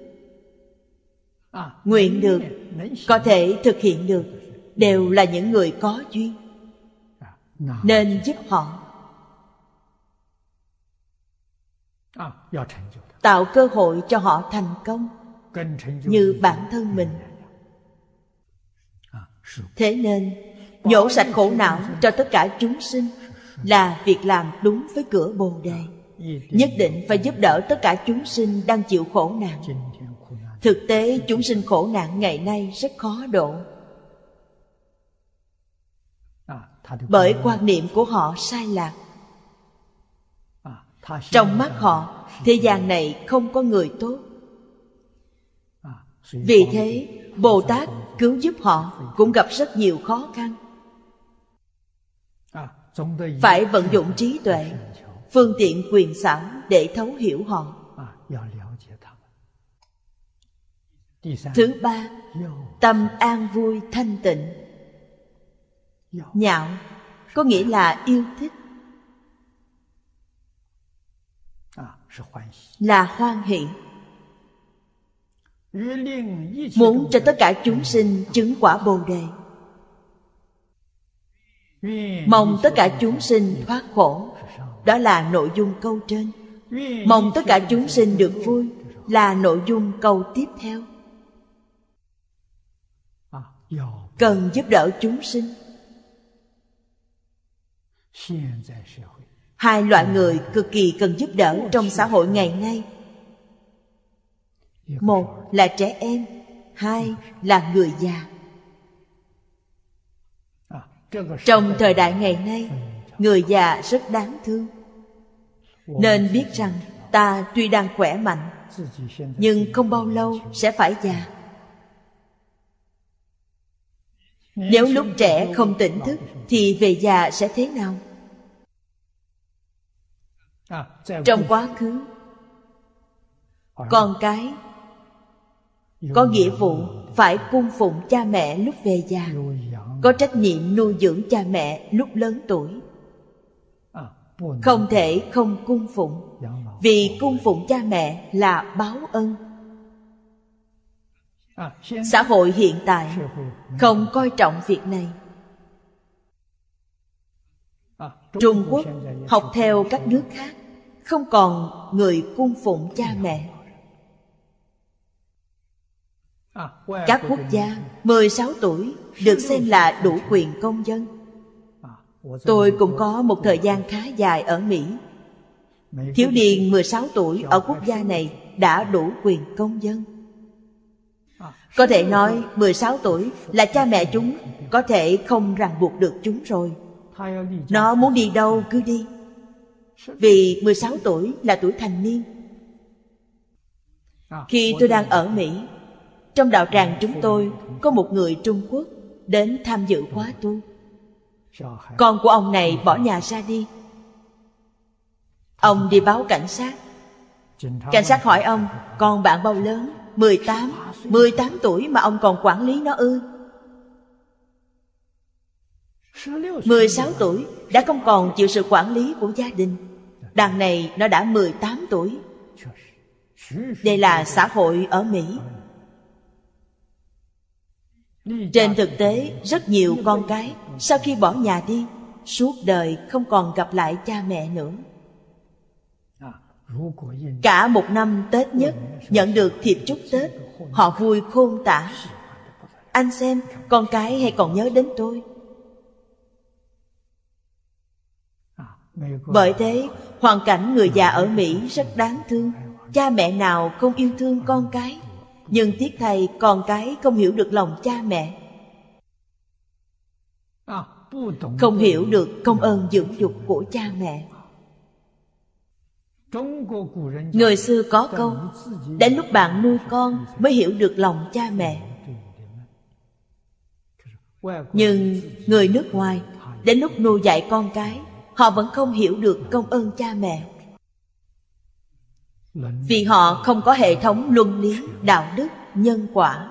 nguyện được, có thể thực hiện được, đều là những người có duyên, nên giúp họ, tạo cơ hội cho họ thành công như bản thân mình. Thế nên nhổ sạch khổ não cho tất cả chúng sinh là việc làm đúng với cửa Bồ Đề. Nhất định phải giúp đỡ tất cả chúng sinh đang chịu khổ nạn. Thực tế chúng sinh khổ nạn ngày nay rất khó độ, bởi quan niệm của họ sai lạc. Trong mắt họ, thế gian này không có người tốt. Vì thế Bồ Tát cứu giúp họ cũng gặp rất nhiều khó khăn. Phải vận dụng trí tuệ, phương tiện quyền xảo để thấu hiểu họ. Thứ ba, tâm an vui thanh tịnh. Nhạo có nghĩa là yêu thích, là hoan hỷ. Muốn cho tất cả chúng sinh chứng quả Bồ Đề, mong tất cả chúng sinh thoát khổ, đó là nội dung câu trên. Mong tất cả chúng sinh được vui là nội dung câu tiếp theo. Cần giúp đỡ chúng sinh. Hai loại người cực kỳ cần giúp đỡ trong xã hội ngày nay. Một là trẻ em, hai là người già. Trong thời đại ngày nay, người già rất đáng thương. Nên biết rằng ta tuy đang khỏe mạnh, nhưng không bao lâu sẽ phải già. Nếu lúc trẻ không tỉnh thức thì về già sẽ thế nào? Trong quá khứ, con cái có nghĩa vụ phải cung phụng cha mẹ lúc về già, có trách nhiệm nuôi dưỡng cha mẹ lúc lớn tuổi. Không thể không cung phụng, vì cung phụng cha mẹ là báo ân. Xã hội hiện tại không coi trọng việc này. Trung Quốc học theo các nước khác, không còn người cung phụng cha mẹ. Các quốc gia 16 tuổi được xem là đủ quyền công dân. Tôi cũng có một thời gian khá dài ở Mỹ. Thiếu niên 16 tuổi ở quốc gia này đã đủ quyền công dân. Có thể nói 16 tuổi là cha mẹ chúng có thể không ràng buộc được chúng rồi. Nó muốn đi đâu cứ đi, vì 16 tuổi là tuổi thành niên. Khi tôi đang ở Mỹ, trong đạo tràng chúng tôi có một người Trung Quốc đến tham dự khóa tu. Con của ông này bỏ nhà ra đi. Ông đi báo cảnh sát. Cảnh sát hỏi ông, con bạn bao lớn? 18 tuổi mà ông còn quản lý nó ư? 16 tuổi đã không còn chịu sự quản lý của gia đình. Đằng này nó đã 18 tuổi. Đây là xã hội ở Mỹ. Trên thực tế, rất nhiều con cái sau khi bỏ nhà đi, suốt đời không còn gặp lại cha mẹ nữa. Cả một năm Tết nhất nhận được thiệp chúc Tết, họ vui khôn tả. Anh xem, con cái hay còn nhớ đến tôi. Bởi thế, hoàn cảnh người già ở Mỹ rất đáng thương. Cha mẹ nào không yêu thương con cái, nhưng tiếc thay con cái không hiểu được lòng cha mẹ, không hiểu được công ơn dưỡng dục của cha mẹ. Người xưa có câu, đến lúc bạn nuôi con mới hiểu được lòng cha mẹ. Nhưng người nước ngoài, đến lúc nuôi dạy con cái, họ vẫn không hiểu được công ơn cha mẹ. Vì họ không có hệ thống luân lý, đạo đức, nhân quả.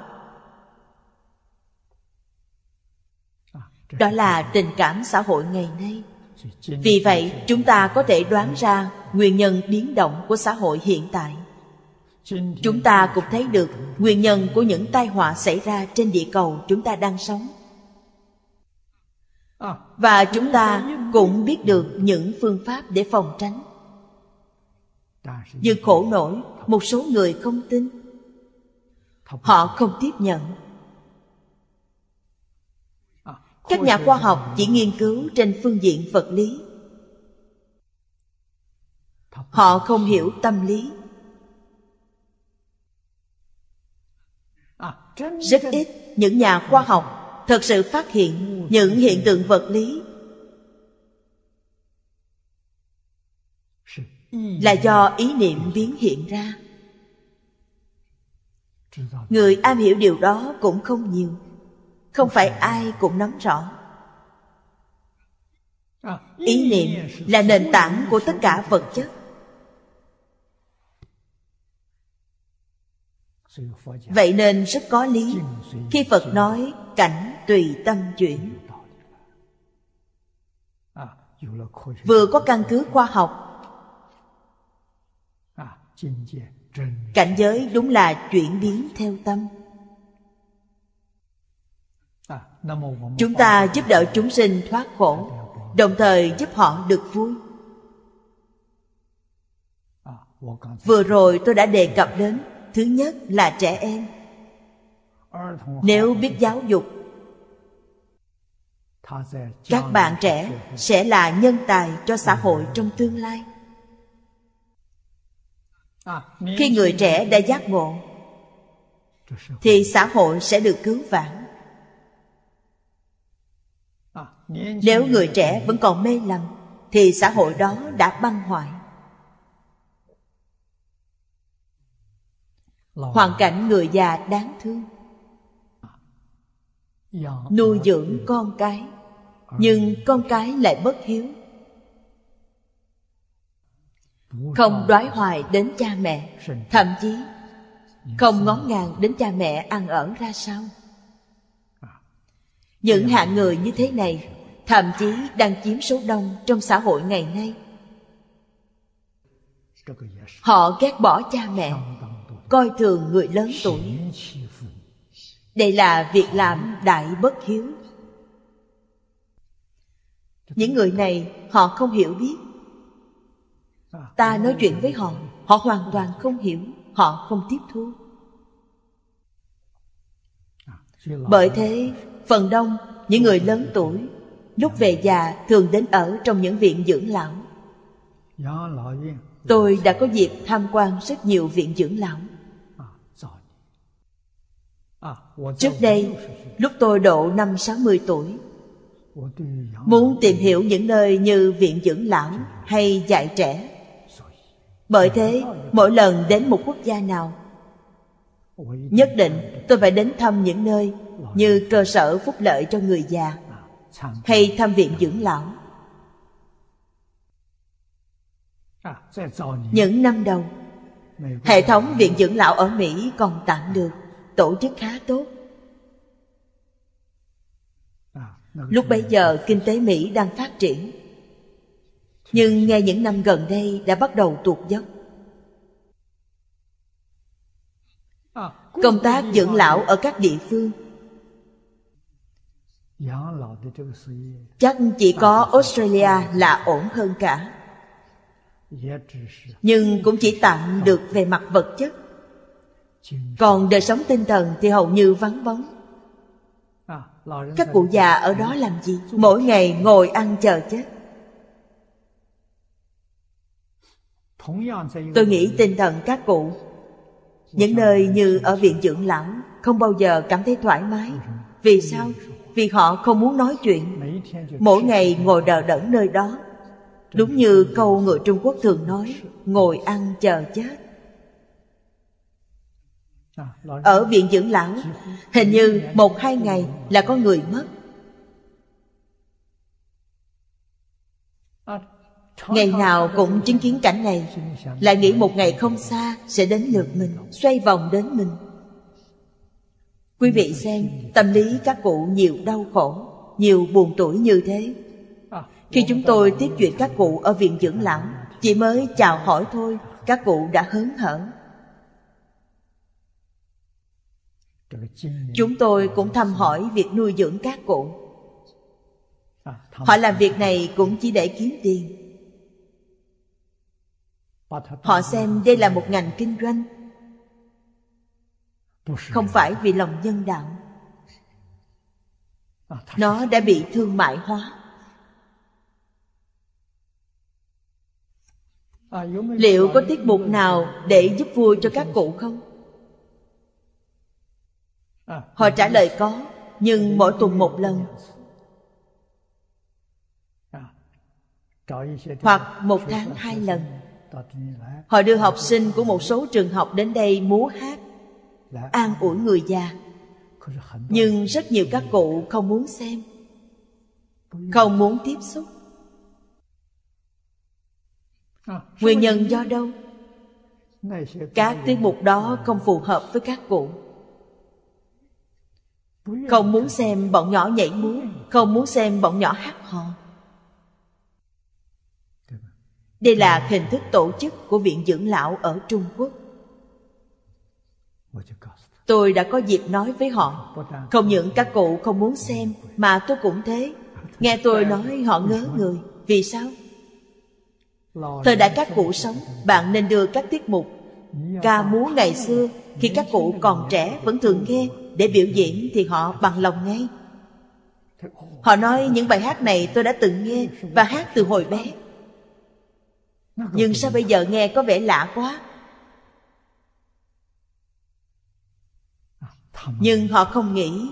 Đó là tình cảm xã hội ngày nay. Vì vậy chúng ta có thể đoán ra nguyên nhân biến động của xã hội hiện tại. Chúng ta cũng thấy được nguyên nhân của những tai họa xảy ra trên địa cầu chúng ta đang sống. Và chúng ta cũng biết được những phương pháp để phòng tránh. Nhưng khổ nổi, một số người không tin. Họ không tiếp nhận. Các nhà khoa học chỉ nghiên cứu trên phương diện vật lý. Họ không hiểu tâm lý. Rất ít những nhà khoa học thật sự phát hiện những hiện tượng vật lý là do ý niệm biến hiện ra. Người am hiểu điều đó cũng không nhiều, không phải ai cũng nắm rõ. Ý niệm là nền tảng của tất cả vật chất. Vậy nên rất có lý khi Phật nói cảnh tùy tâm chuyển. Vừa có căn cứ khoa học, cảnh giới đúng là chuyển biến theo tâm. Chúng ta giúp đỡ chúng sinh thoát khổ, đồng thời giúp họ được vui. Vừa rồi tôi đã đề cập đến, thứ nhất là trẻ em. Nếu biết giáo dục, các bạn trẻ sẽ là nhân tài cho xã hội trong tương lai. Khi người trẻ đã giác ngộ thì xã hội sẽ được cứu vãn. Nếu người trẻ vẫn còn mê lầm thì xã hội đó đã băng hoại. Hoàn cảnh người già đáng thương, nuôi dưỡng con cái, nhưng con cái lại bất hiếu, không đoái hoài đến cha mẹ, thậm chí không ngó ngàng đến cha mẹ ăn ở ra sao. Những hạng người như thế này thậm chí đang chiếm số đông trong xã hội ngày nay. Họ ghét bỏ cha mẹ, coi thường người lớn tuổi. Đây là việc làm đại bất hiếu. Những người này họ không hiểu biết. Ta nói chuyện với họ, họ hoàn toàn không hiểu, họ không tiếp thu. Bởi thế, phần đông những người lớn tuổi lúc về già thường đến ở trong những viện dưỡng lão. Tôi đã có dịp tham quan rất nhiều viện dưỡng lão. Trước đây, lúc tôi độ 50-60 tuổi, muốn tìm hiểu những nơi như viện dưỡng lão hay dạy trẻ. Bởi thế, mỗi lần đến một quốc gia nào, nhất định tôi phải đến thăm những nơi như cơ sở phúc lợi cho người già hay thăm viện dưỡng lão. Những năm đầu, hệ thống viện dưỡng lão ở Mỹ còn tạm được, tổ chức khá tốt. Lúc bấy giờ kinh tế Mỹ đang phát triển, nhưng ngay những năm gần đây đã bắt đầu tụt dốc. Công tác dưỡng lão ở các địa phương chắc chỉ có Australia là ổn hơn cả, nhưng cũng chỉ tạm được về mặt vật chất. Còn đời sống tinh thần thì hầu như vắng bóng. Các cụ già ở đó làm gì? Mỗi ngày ngồi ăn chờ chết. Tôi nghĩ tinh thần các cụ, những nơi như ở viện dưỡng lão, không bao giờ cảm thấy thoải mái. Vì sao? Vì họ không muốn nói chuyện, mỗi ngày ngồi đờ đẫn nơi đó. Đúng như câu người Trung Quốc thường nói, ngồi ăn chờ chết. Ở viện dưỡng lão, hình như 1-2 ngày là có người mất. Ngày nào cũng chứng kiến cảnh này, lại nghĩ một ngày không xa sẽ đến lượt mình, xoay vòng đến mình. Quý vị xem, tâm lý các cụ nhiều đau khổ, nhiều buồn tủi như thế. Khi chúng tôi tiếp chuyện các cụ ở viện dưỡng lão, chỉ mới chào hỏi thôi, các cụ đã hớn hở. Chúng tôi cũng thăm hỏi việc nuôi dưỡng các cụ. Họ làm việc này cũng chỉ để kiếm tiền. Họ xem đây là một ngành kinh doanh, không phải vì lòng nhân đạo. Nó đã bị thương mại hóa. Liệu có tiết mục nào để giúp vui cho các cụ không? Họ trả lời có, nhưng mỗi tuần một lần, hoặc một tháng 2 lần. Họ đưa học sinh của một số trường học đến đây múa hát, an ủi người già. Nhưng rất nhiều các cụ không muốn xem, không muốn tiếp xúc. Nguyên nhân do đâu? Các tiết mục đó không phù hợp với các cụ. Không muốn xem bọn nhỏ nhảy múa, không muốn xem bọn nhỏ hát hò. Đây là hình thức tổ chức của Viện Dưỡng Lão ở Trung Quốc. Tôi đã có dịp nói với họ, không những các cụ không muốn xem, mà tôi cũng thế. Nghe tôi nói họ ngớ người. Vì sao? Thời đại các cụ sống, bạn nên đưa các tiết mục ca múa ngày xưa, khi các cụ còn trẻ vẫn thường nghe, để biểu diễn thì họ bằng lòng ngay. Họ nói những bài hát này tôi đã từng nghe và hát từ hồi bé. Nhưng sao bây giờ nghe có vẻ lạ quá? Nhưng họ không nghĩ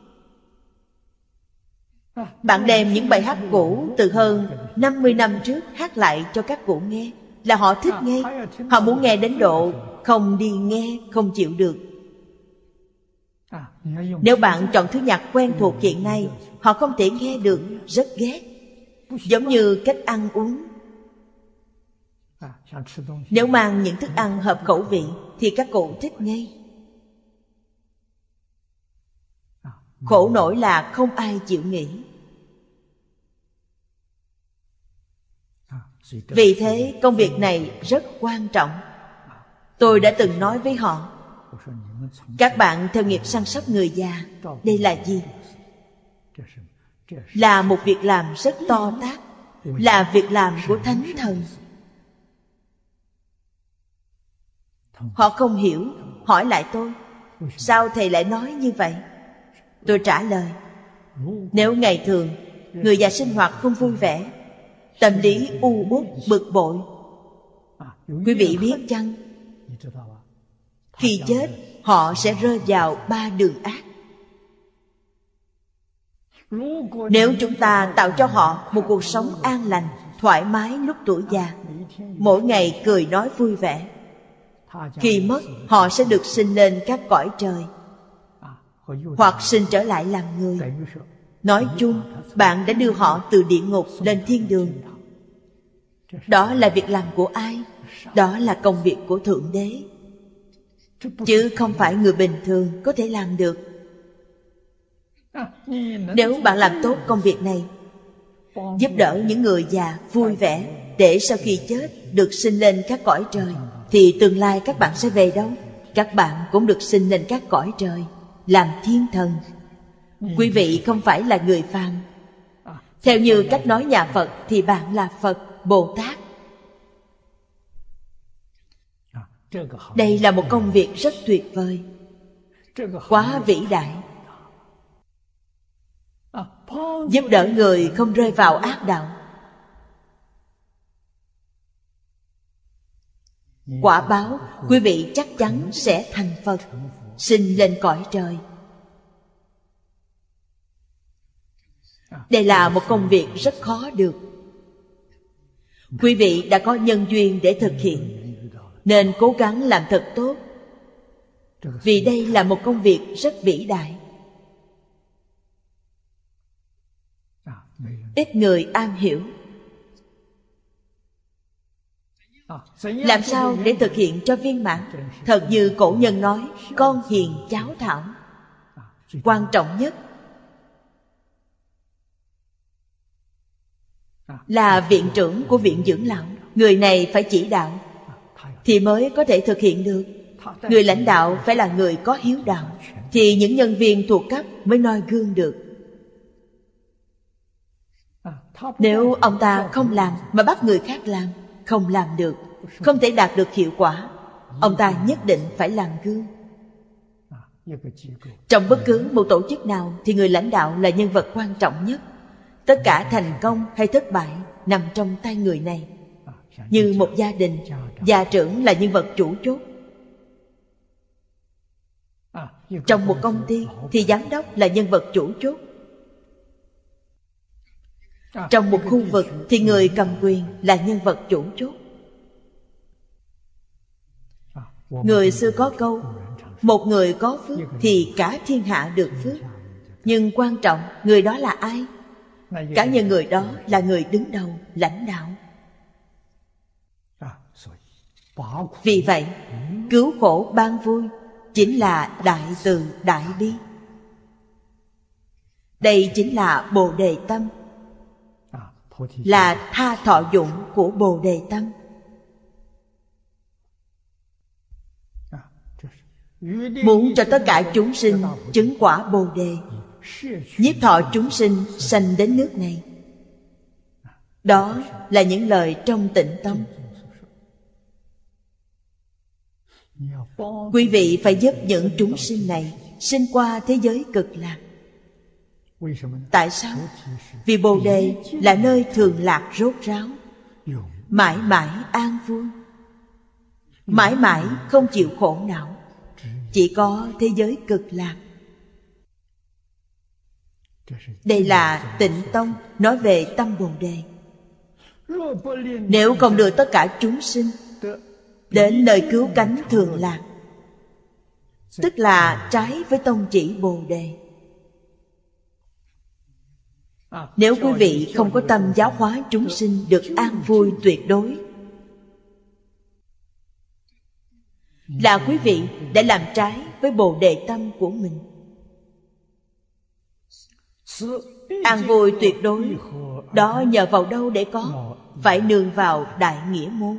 bạn đem những bài hát cũ từ hơn 50 năm trước hát lại cho các cụ nghe là họ thích nghe. Họ muốn nghe đến độ không đi nghe không chịu được. Nếu bạn chọn thứ nhạc quen thuộc hiện nay, họ không thể nghe được, rất ghét. Giống như cách ăn uống. Nếu mang những thức ăn hợp khẩu vị thì các cụ thích ngay. Khổ nổi là không ai chịu nghĩ. Vì thế công việc này rất quan trọng. Tôi đã từng nói với họ, các bạn theo nghiệp săn sóc người già, đây là gì? Là một việc làm rất to tát, là việc làm của thánh thần. Họ không hiểu, hỏi lại tôi, sao thầy lại nói như vậy? Tôi trả lời, nếu ngày thường người già sinh hoạt không vui vẻ, tâm lý u uất bực bội, quý vị biết chăng, khi chết họ sẽ rơi vào 3 đường ác. Nếu chúng ta tạo cho họ một cuộc sống an lành, thoải mái lúc tuổi già, mỗi ngày cười nói vui vẻ, khi mất họ sẽ được sinh lên các cõi trời, hoặc sinh trở lại làm người. Nói chung, bạn đã đưa họ từ địa ngục lên thiên đường. Đó là việc làm của ai? Đó là công việc của Thượng Đế, chứ không phải người bình thường có thể làm được. Nếu bạn làm tốt công việc này, giúp đỡ những người già vui vẻ, để sau khi chết được sinh lên các cõi trời, thì tương lai các bạn sẽ về đâu? Các bạn cũng được sinh lên các cõi trời, làm thiên thần. Quý vị không phải là người phàm. Theo như cách nói nhà Phật thì bạn là Phật, Bồ Tát. Đây là một công việc rất tuyệt vời, quá vĩ đại. Giúp đỡ người không rơi vào ác đạo. Quả báo, quý vị chắc chắn sẽ thành Phật, sinh lên cõi trời. Đây là một công việc rất khó được. Quý vị đã có nhân duyên để thực hiện, nên cố gắng làm thật tốt, vì đây là một công việc rất vĩ đại. Ít người am hiểu. Làm sao để thực hiện cho viên mãn? Thật như cổ nhân nói, con hiền cháu thảo. Quan trọng nhất là viện trưởng của Viện Dưỡng Lão. Người này phải chỉ đạo thì mới có thể thực hiện được. Người lãnh đạo phải là người có hiếu đạo, thì những nhân viên thuộc cấp mới noi gương được. Nếu ông ta không làm mà bắt người khác làm, không làm được, không thể đạt được hiệu quả. Ông ta nhất định phải làm gương. Trong bất cứ một tổ chức nào thì người lãnh đạo là nhân vật quan trọng nhất. Tất cả thành công hay thất bại nằm trong tay người này. Như một gia đình, gia trưởng là nhân vật chủ chốt. Trong một công ty thì giám đốc là nhân vật chủ chốt. Trong một khu vực thì người cầm quyền là nhân vật chủ chốt. Người xưa có câu, một người có phước thì cả thiên hạ được phước. Nhưng quan trọng người đó là ai? Cá nhân người đó là người đứng đầu, lãnh đạo. Vì vậy, cứu khổ ban vui chính là đại từ đại bi. Đây chính là Bồ Đề tâm, là tha thọ dụng của Bồ Đề tâm. Muốn cho tất cả chúng sinh chứng quả Bồ Đề, nhiếp thọ chúng sinh sanh đến nước này. Đó là những lời trong Tịnh Tông. Quý vị phải giúp những chúng sinh này sinh qua thế giới cực lạc. Tại sao? Vì Bồ Đề là nơi thường lạc rốt ráo, mãi mãi an vui, mãi mãi không chịu khổ não. Chỉ có thế giới cực lạc. Đây là Tịnh Tông nói về tâm Bồ Đề. Nếu không đưa tất cả chúng sinh đến nơi cứu cánh thường lạc, tức là trái với tông chỉ Bồ Đề. Nếu quý vị không có tâm giáo hóa chúng sinh được an vui tuyệt đối, là quý vị đã làm trái với Bồ Đề tâm của mình. An vui tuyệt đối đó nhờ vào đâu để có? Phải nương vào Đại Nghĩa Môn.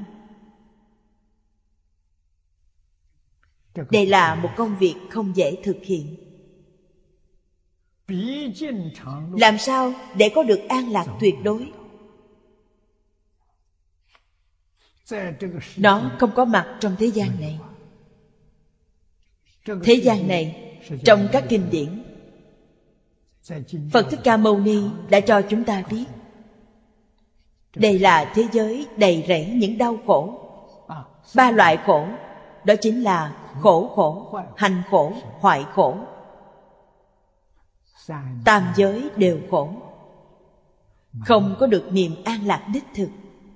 Đây là một công việc không dễ thực hiện. Làm sao để có được an lạc tuyệt đối? Nó không có mặt trong thế gian này. Thế gian này, trong các kinh điển, Phật Thích Ca Mâu Ni đã cho chúng ta biết, đây là thế giới đầy rẫy những đau khổ. 3 loại khổ, đó chính là khổ khổ, hành khổ, hoại khổ. 3 giới đều khổ, không có được niềm an lạc đích thực.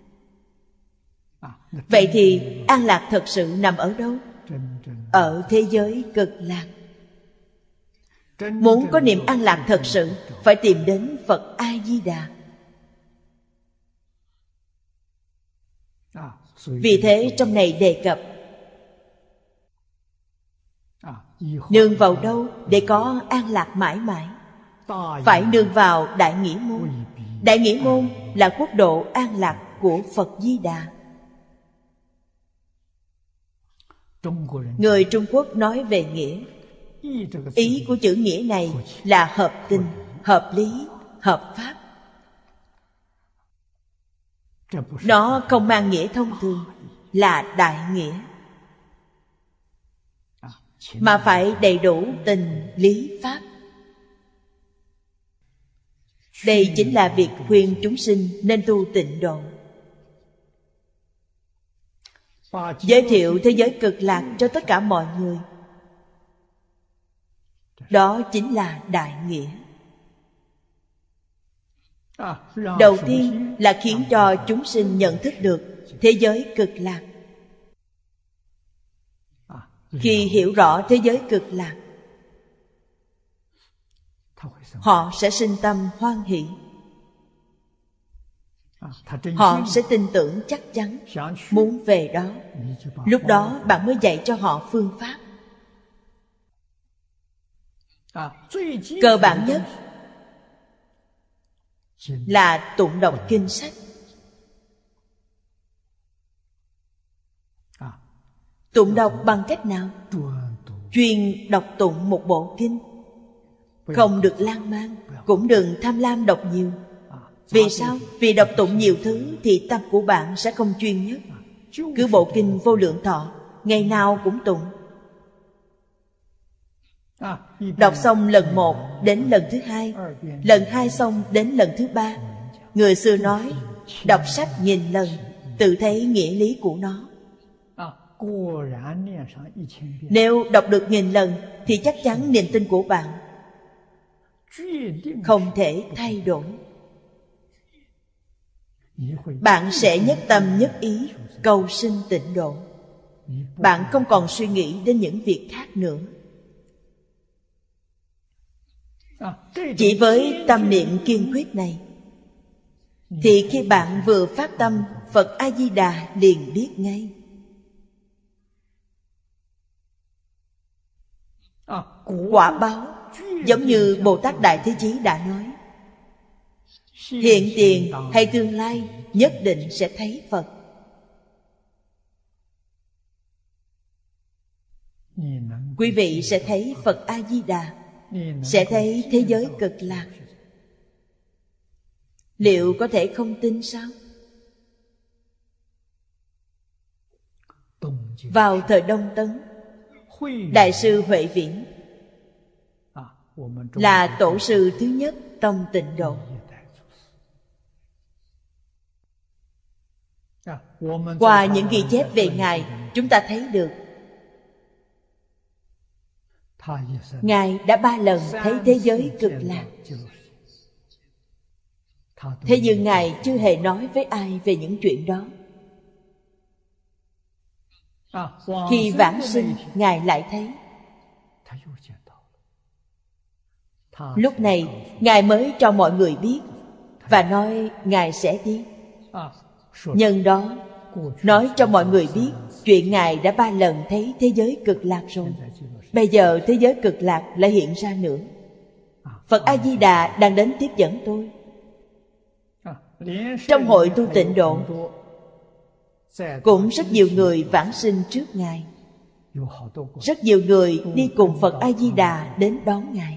Vậy thì an lạc thật sự nằm ở đâu? Ở thế giới cực lạc. Muốn có niềm an lạc thật sự, phải tìm đến Phật A-di-đà. Vì thế trong này đề cập, nương vào đâu để có an lạc mãi mãi? Phải nương vào Đại Nghĩa Môn. Đại Nghĩa Môn là quốc độ an lạc của Phật Di Đà. Người Trung Quốc nói về nghĩa. Ý của chữ nghĩa này là hợp tình, hợp lý, hợp pháp. Nó không mang nghĩa thông thường là đại nghĩa, mà phải đầy đủ tình, lý, pháp. Đây chính là việc khuyên chúng sinh nên tu tịnh độ. Giới thiệu thế giới cực lạc cho tất cả mọi người. Đó chính là đại nghĩa. Đầu tiên là khiến cho chúng sinh nhận thức được thế giới cực lạc. Khi hiểu rõ thế giới cực lạc, họ sẽ sinh tâm hoan hỷ. Họ sẽ tin tưởng chắc chắn muốn về đó. Lúc đó bạn mới dạy cho họ phương pháp. Cơ bản nhất là tụng đọc kinh sách. Tụng đọc bằng cách nào? Chuyên đọc tụng một bộ kinh. Không được lan man, cũng đừng tham lam đọc nhiều. Vì sao? Vì đọc tụng nhiều thứ thì tâm của bạn sẽ không chuyên nhất. Cứ bộ kinh Vô Lượng Thọ, ngày nào cũng tụng. Đọc xong lần 1 đến lần thứ 2, lần 2 xong đến lần thứ 3. Người xưa nói, đọc sách 1000 lần, tự thấy nghĩa lý của nó. Nếu đọc được 1000 lần thì chắc chắn niềm tin của bạn không thể thay đổi. Bạn sẽ nhất tâm nhất ý cầu sinh tịnh độ. Bạn không còn suy nghĩ đến những việc khác nữa. Chỉ với tâm niệm kiên quyết này thì khi bạn vừa phát tâm, Phật A-di-đà liền biết ngay. Quả báo giống như Bồ Tát Đại Thế Chí đã nói, hiện tiền hay tương lai nhất định sẽ thấy Phật. Quý vị sẽ thấy Phật A-di-đà, sẽ thấy thế giới cực lạc. Liệu có thể không tin sao? Vào thời Đông Tấn, Đại sư Huệ Viễn là tổ sư thứ nhất tông Tịnh Độ. Qua những ghi chép về Ngài, chúng ta thấy được Ngài đã 3 lần thấy thế giới cực lạc. Thế nhưng Ngài chưa hề nói với ai về những chuyện đó. Khi vãng sinh, Ngài lại thấy. Lúc này Ngài mới cho mọi người biết và nói Ngài sẽ đi. Nhân đó nói cho mọi người biết chuyện Ngài đã 3 lần thấy thế giới cực lạc rồi. Bây giờ thế giới cực lạc lại hiện ra nữa. Phật A-di-đà đang đến tiếp dẫn tôi. Trong hội tu Tịnh Độ cũng rất nhiều người vãng sinh trước Ngài. Rất nhiều người đi cùng Phật A-di-đà đến đón Ngài.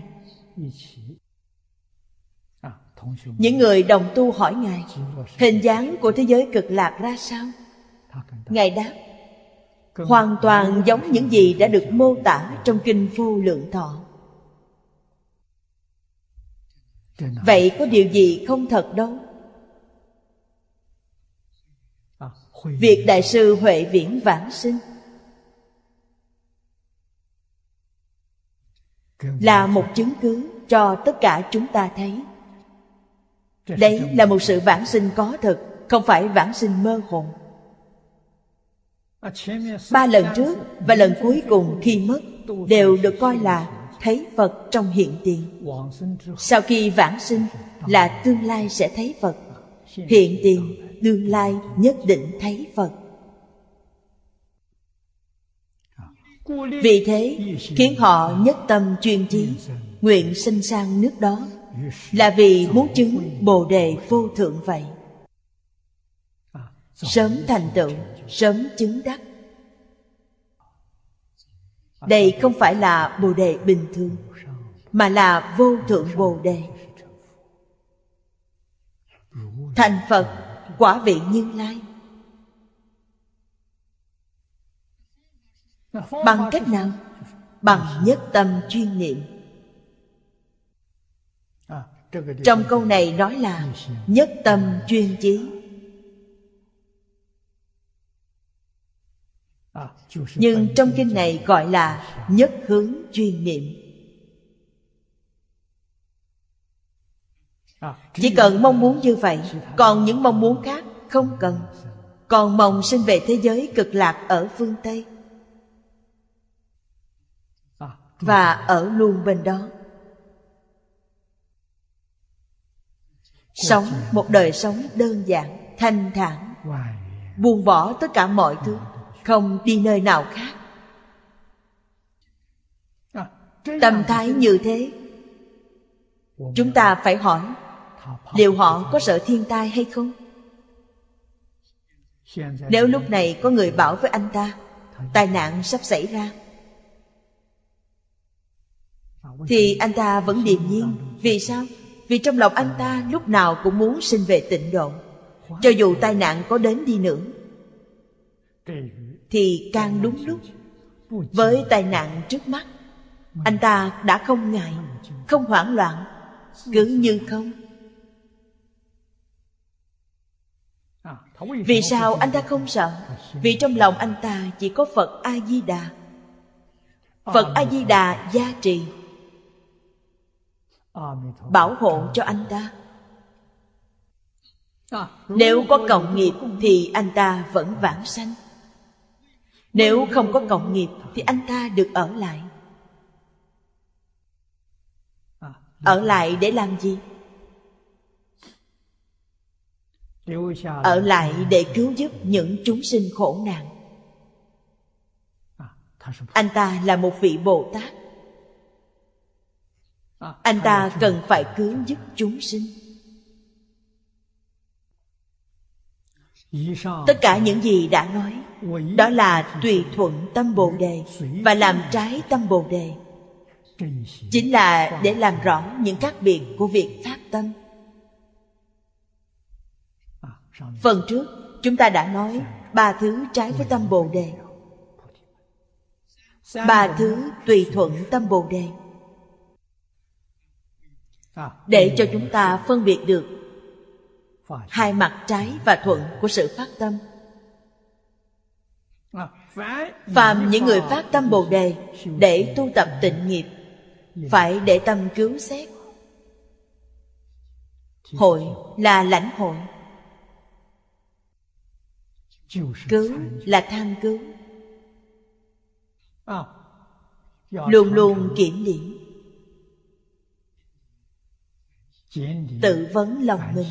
Những người đồng tu hỏi Ngài, hình dáng của thế giới cực lạc ra sao? Ngài đáp, hoàn toàn giống những gì đã được mô tả trong Kinh Vô Lượng Thọ. Vậy có điều gì không thật đâu. Việc Đại sư Huệ Viễn vãng sinh là một chứng cứ cho tất cả chúng ta thấy. Đấy là một sự vãng sinh có thực, không phải vãng sinh mơ hồ. 3 lần trước và lần cuối cùng khi mất đều được coi là thấy Phật trong hiện tiền. Sau khi vãng sinh là tương lai sẽ thấy Phật. Hiện tiền, tương lai nhất định thấy Phật. Vì thế khiến họ nhất tâm chuyên chí, nguyện sinh sang nước đó, là vì muốn chứng Bồ Đề vô thượng vậy. Sớm thành tựu, sớm chứng đắc. Đây không phải là Bồ Đề bình thường, mà là vô thượng Bồ Đề. Thành Phật, quả vị Như Lai. Bằng cách nào? Bằng nhất tâm chuyên niệm. Trong câu này nói là nhất tâm chuyên chí. Nhưng trong kinh này gọi là nhất hướng chuyên niệm. Chỉ cần mong muốn như vậy, còn những mong muốn khác không cần. Còn mong sinh về thế giới cực lạc ở phương Tây và ở luôn bên đó, sống một đời sống đơn giản, thanh thản, buông bỏ tất cả mọi thứ, không đi nơi nào khác. Tâm thái như thế, chúng ta phải hỏi, liệu họ có sợ thiên tai hay không? Nếu lúc này có người bảo với anh ta tai nạn sắp xảy ra, thì anh ta vẫn điềm nhiên. Vì sao? Vì trong lòng anh ta lúc nào cũng muốn sinh về tịnh độ. Cho dù tai nạn có đến đi nữa thì càng đúng lúc. Với tai nạn trước mắt Anh ta đã không ngại, không hoảng loạn, cứ như không. Vì sao anh ta không sợ? Vì trong lòng anh ta chỉ có Phật A-di-đà. Phật A-di-đà gia trì, bảo hộ cho anh ta. Nếu có cộng nghiệp thì anh ta vẫn vãng sanh. Nếu không có cộng nghiệp thì anh ta được ở lại. Ở lại để làm gì? Ở lại để cứu giúp những chúng sinh khổ nạn. Anh ta là một vị Bồ Tát. Anh ta cần phải cứu giúp chúng sinh. Tất cả những gì đã nói, đó là tùy thuận tâm Bồ Đề và làm trái tâm Bồ Đề. Chính là để làm rõ những khác biệt của việc phát tâm. Phần trước chúng ta đã nói 3 thứ trái với tâm Bồ Đề, 3 thứ tùy thuận tâm Bồ Đề, để cho chúng ta phân biệt được hai mặt trái và thuận của sự phát tâm. Phàm những người phát tâm Bồ Đề để tu tập tịnh nghiệp, phải để tâm cứu xét. Hội là lãnh hội, cứu là tham cứu. Luôn luôn kiểm điểm, tự vấn lòng mình.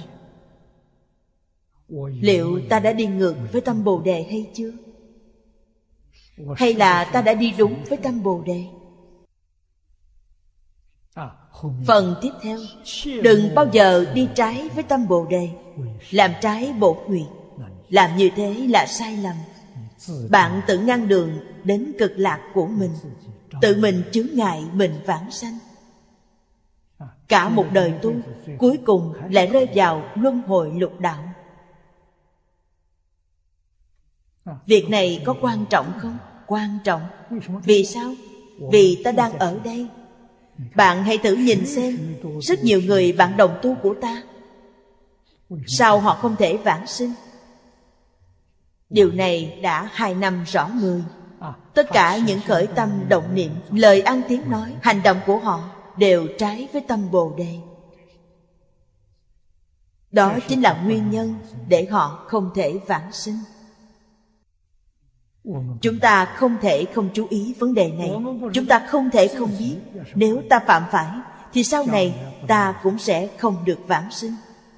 Liệu ta đã đi ngược với tâm Bồ Đề hay chưa? Hay là ta đã đi đúng với tâm Bồ Đề? Phần tiếp theo, đừng bao giờ đi trái với tâm Bồ Đề, làm trái bổ nguyện. Làm như thế là sai lầm. Bạn tự ngăn đường đến cực lạc của mình, tự mình chướng ngại mình vãng sanh. Cả một đời tu, cuối cùng lại rơi vào luân hồi lục đạo. Việc này có quan trọng không? Quan trọng. Vì sao? Vì ta đang ở đây. Bạn hãy thử nhìn xem, rất nhiều người bạn đồng tu của ta, sao họ không thể vãng sinh? Điều này đã 2 năm rõ người. Tất cả những khởi tâm động niệm, lời ăn tiếng nói, hành động của họ đều trái với tâm Bồ Đề. Đó chính là nguyên nhân để họ không thể vãng sinh. Chúng ta không thể không chú ý vấn đề này. Chúng ta không thể không biết, nếu ta phạm phải thì sau này ta cũng sẽ không được vãng sinh.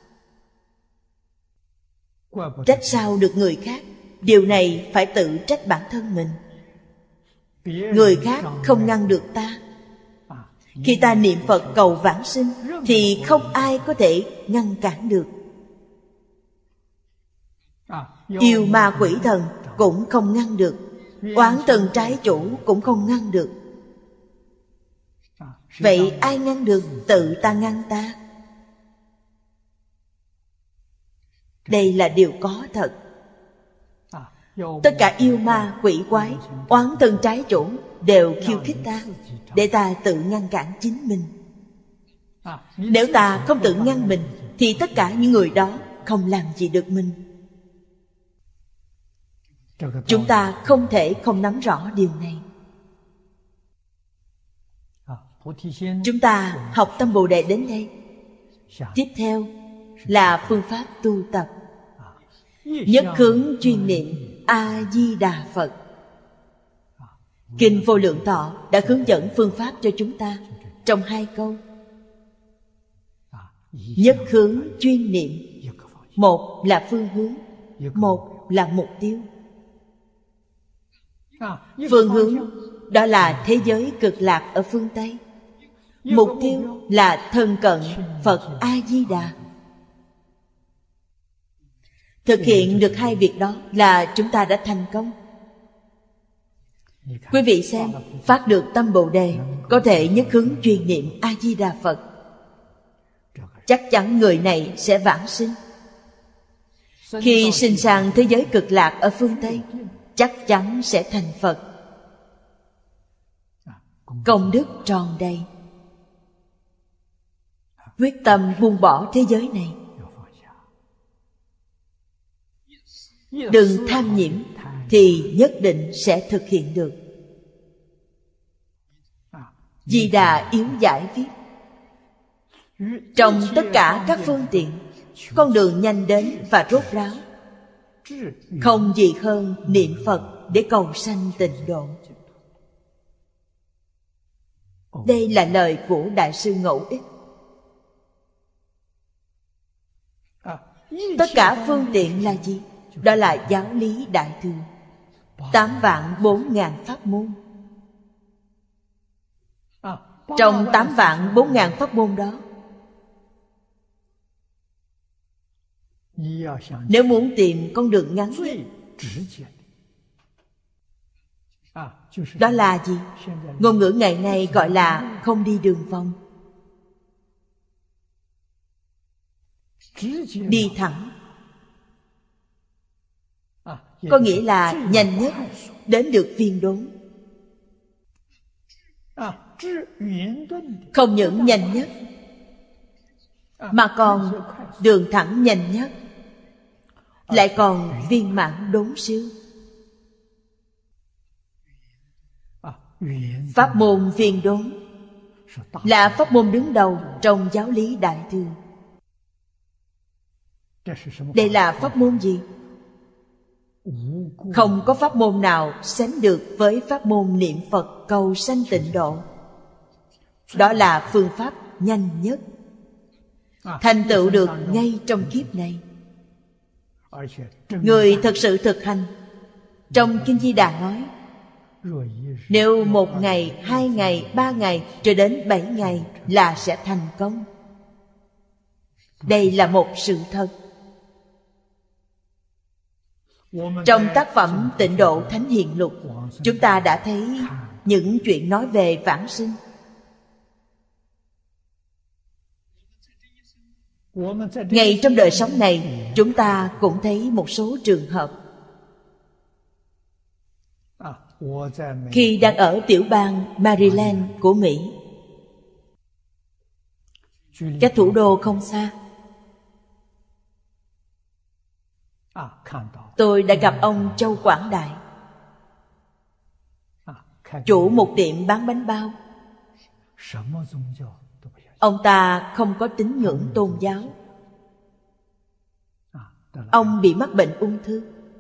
Trách sao được người khác? Điều này phải tự trách bản thân mình. Người khác không ngăn được ta. Khi ta niệm Phật cầu vãng sinh thì không ai có thể ngăn cản được. Yêu ma quỷ thần cũng không ngăn được. Oán thần trái chủ cũng không ngăn được. Vậy ai ngăn được? Tự ta ngăn ta. Đây là điều có thật. Tất cả yêu ma, quỷ quái, oán thần trái chủ đều khiêu khích ta, để ta tự ngăn cản chính mình. Nếu ta không tự ngăn mình thì tất cả những người đó không làm gì được mình. Chúng ta không thể không nắm rõ điều này. Chúng ta học tâm Bồ Đề đến đây. Tiếp theo là phương pháp tu tập. Nhất hướng chuyên niệm A-di-đà Phật. Kinh Vô Lượng Thọ đã hướng dẫn phương pháp cho chúng ta trong 2 câu. Nhất hướng chuyên niệm. Một là phương hướng, một là mục tiêu. Phương hướng đó là thế giới cực lạc ở phương Tây. Mục tiêu là thân cận Phật A-di-đà. Thực hiện được 2 việc đó là chúng ta đã thành công. Quý vị xem, phát được tâm Bồ Đề, có thể nhất hướng chuyên niệm A-di-đà Phật, chắc chắn người này sẽ vãng sinh. Khi sinh sang thế giới cực lạc ở phương Tây, chắc chắn sẽ thành Phật. công đức tròn đầy. Quyết tâm buông bỏ thế giới này. Đừng tham nhiễm thì nhất định sẽ thực hiện được. Di Đà yếu giải viết: trong tất cả các phương tiện, con đường nhanh đến và rốt ráo, không gì hơn niệm Phật để cầu sanh tịnh độ. Đây là lời của Đại sư Ngẫu Ích. Tất cả phương tiện là gì? Đó là giáo lý Đại Thừa, 8.400.000 pháp môn. Trong 8.400.000 pháp môn đó, nếu muốn tìm con đường ngắn nhất, đó là gì? Ngôn ngữ ngày nay gọi là không đi đường vòng. Đi thẳng, có nghĩa là nhanh nhất đến được viên đốn. Không những nhanh nhất, mà còn đường thẳng nhanh nhất, lại còn viên mãn đốn siêu. Pháp môn viên đốn là pháp môn đứng đầu trong giáo lý Đại Thừa. Đây là pháp môn gì? Không có pháp môn nào sánh được với pháp môn niệm Phật cầu sanh tịnh độ. Đó là phương pháp nhanh nhất, thành tựu được ngay trong kiếp này. Người thật sự thực hành, trong Kinh Di Đà nói, nếu 1 ngày, 2 ngày, 3 ngày cho đến 7 ngày là sẽ thành công. Đây là một sự thật. Trong tác phẩm Tịnh Độ Thánh Hiền Lục, chúng ta đã thấy những chuyện nói về vãng sinh. Ngay trong đời sống này, chúng ta cũng thấy một số trường hợp. Khi đang ở tiểu bang Maryland của Mỹ, cách thủ đô không xa, tôi đã gặp ông Châu Quảng Đại, chủ một tiệm bán bánh bao. Ông ta không có tín ngưỡng tôn giáo. Ông bị mắc bệnh ung thư.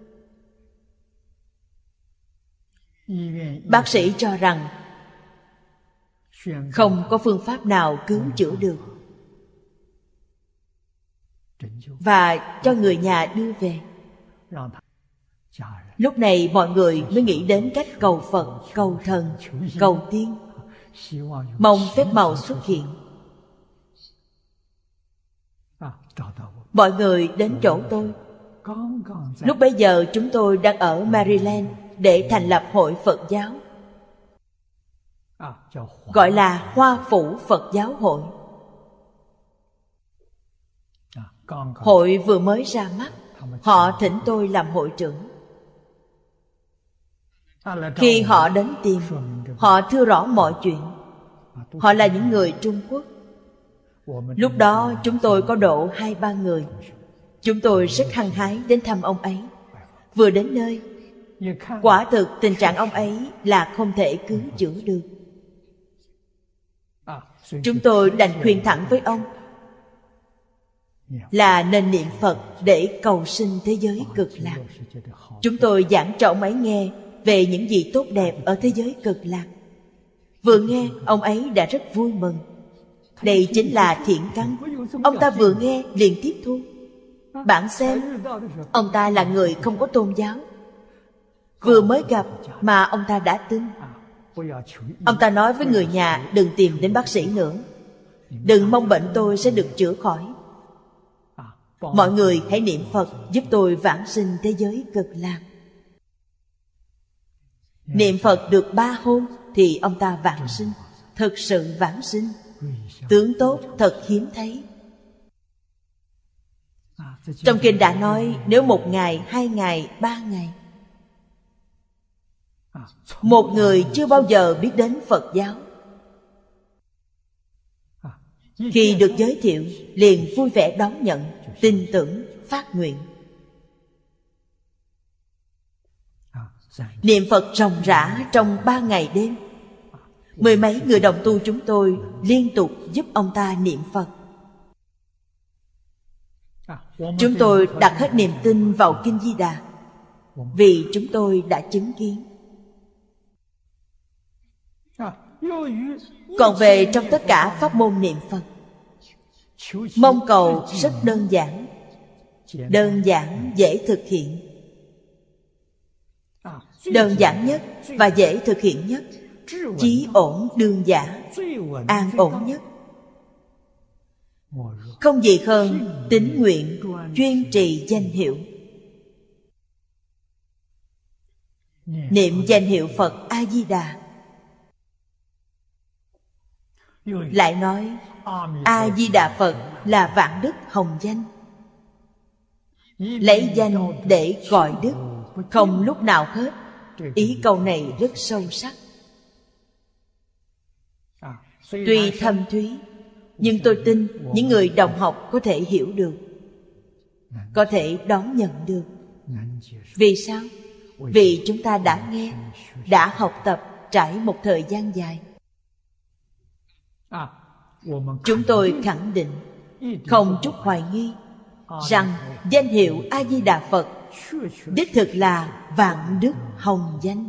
Bác sĩ cho rằng không có phương pháp nào cứu chữa được, và cho người nhà đưa về. Lúc này mọi người mới nghĩ đến cách cầu Phật, cầu thần, cầu tiên, mong phép màu xuất hiện. Mọi người đến chỗ tôi. Lúc bấy giờ chúng tôi đang ở Maryland để thành lập hội Phật giáo, gọi là Hoa Phủ Phật Giáo Hội. Hội vừa mới ra mắt, họ thỉnh tôi làm hội trưởng. Khi họ đến tìm, họ thưa rõ mọi chuyện. Họ là những người Trung Quốc. Lúc đó chúng tôi có độ 2-3 người. Chúng tôi rất hăng hái đến thăm ông ấy. Vừa đến nơi, quả thực tình trạng ông ấy là không thể cứu chữa được. Chúng tôi đành khuyên thẳng với ông là nên niệm Phật để cầu sinh thế giới cực lạc. Chúng tôi giảng cho ông ấy nghe về những gì tốt đẹp ở thế giới cực lạc. Vừa nghe, ông ấy đã rất vui mừng. Đây chính là thiện căn. Ông ta vừa nghe liền tiếp thu. Bạn xem, ông ta là người không có tôn giáo. Vừa mới gặp mà ông ta đã tin. Ông ta nói với người nhà đừng tìm đến bác sĩ nữa, đừng mong bệnh tôi sẽ được chữa khỏi. Mọi người hãy niệm Phật giúp tôi vãng sinh thế giới cực lạc. Niệm Phật được 3 hôm thì ông ta vãng sinh, thực sự vãng sinh. Tướng tốt thật hiếm thấy. Trong kinh đã nói nếu 1 ngày, 2 ngày, 3 ngày, Một người chưa bao giờ biết đến Phật giáo, khi được giới thiệu liền vui vẻ đón nhận, tin tưởng, phát nguyện. Niệm Phật ròng rã trong 3 ngày đêm. 10 mấy người đồng tu chúng tôi liên tục giúp ông ta niệm Phật. Chúng tôi đặt hết niềm tin vào Kinh Di Đà, vì chúng tôi đã chứng kiến. Còn về trong tất cả pháp môn niệm Phật, mong cầu rất đơn giản, dễ thực hiện. Đơn giản nhất và dễ thực hiện nhất, chí ổn đương giả, an ổn nhất. Không gì hơn tín nguyện chuyên trì danh hiệu. Niệm danh hiệu Phật A-di-đà. Lại nói A-di-đà Phật là vạn đức hồng danh. Lấy danh để gọi đức, không lúc nào hết. Ý câu này rất sâu sắc. Tuy thâm thúy, nhưng tôi tin những người đồng học có thể hiểu được, có thể đón nhận được. Vì sao? Vì chúng ta đã nghe, đã học tập trải một thời gian dài. Chúng tôi khẳng định, không chút hoài nghi, rằng danh hiệu A-di-đà Phật đích thực là vạn đức hồng danh.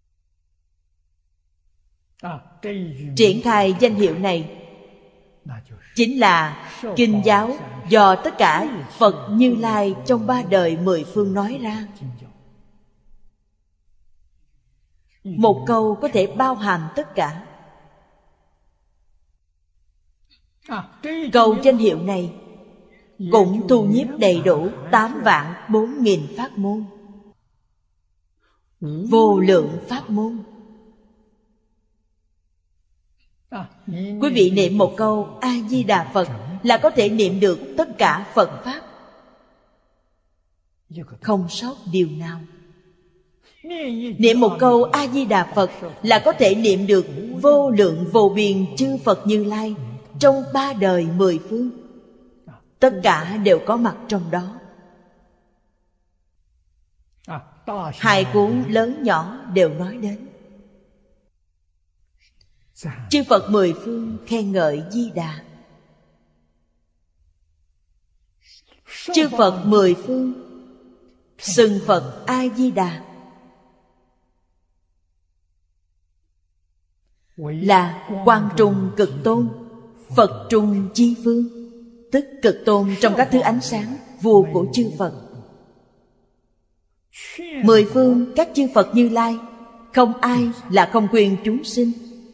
Triển khai danh hiệu này chính là kinh giáo do tất cả Phật Như Lai trong 3 đời 10 phương nói ra. Một câu có thể bao hàm tất cả. Câu danh hiệu này cũng thu nhiếp đầy đủ 8.4.000 pháp môn, vô lượng pháp môn. Quý vị niệm một câu A-di-đà Phật là có thể niệm được tất cả Phật Pháp, không sót điều nào. Niệm một câu A-di-đà Phật là có thể niệm được vô lượng vô biên chư Phật Như Lai trong 3 đời 10 phương. Tất cả đều có mặt trong đó. 2 cuốn lớn nhỏ đều nói đến. Chư Phật 10 phương khen ngợi Di Đà. Chư Phật 10 phương xưng Phật A-di-đà là Quang Trung Cực Tôn, Phật Trung Chi Phương, tức Cực Tôn trong các thứ ánh sáng, vua của chư Phật. 10 phương các chư Phật Như Lai, không ai là không khuyên chúng sinh.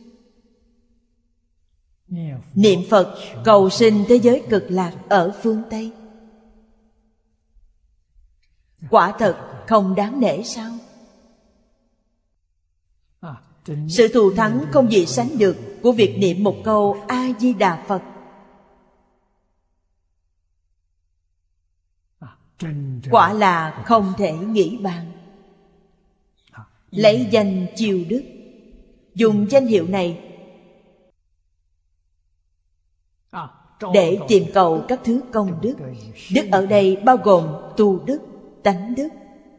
Niệm Phật cầu sinh thế giới cực lạc ở phương Tây, quả thật không đáng nể sao? Sự thù thắng không gì sánh được của việc niệm một câu A-di-đà Phật. Quả là không thể nghĩ bàn. Lấy danh chiêu đức, dùng danh hiệu này để tìm cầu các thứ công đức. Đức ở đây bao gồm tu đức, tánh đức.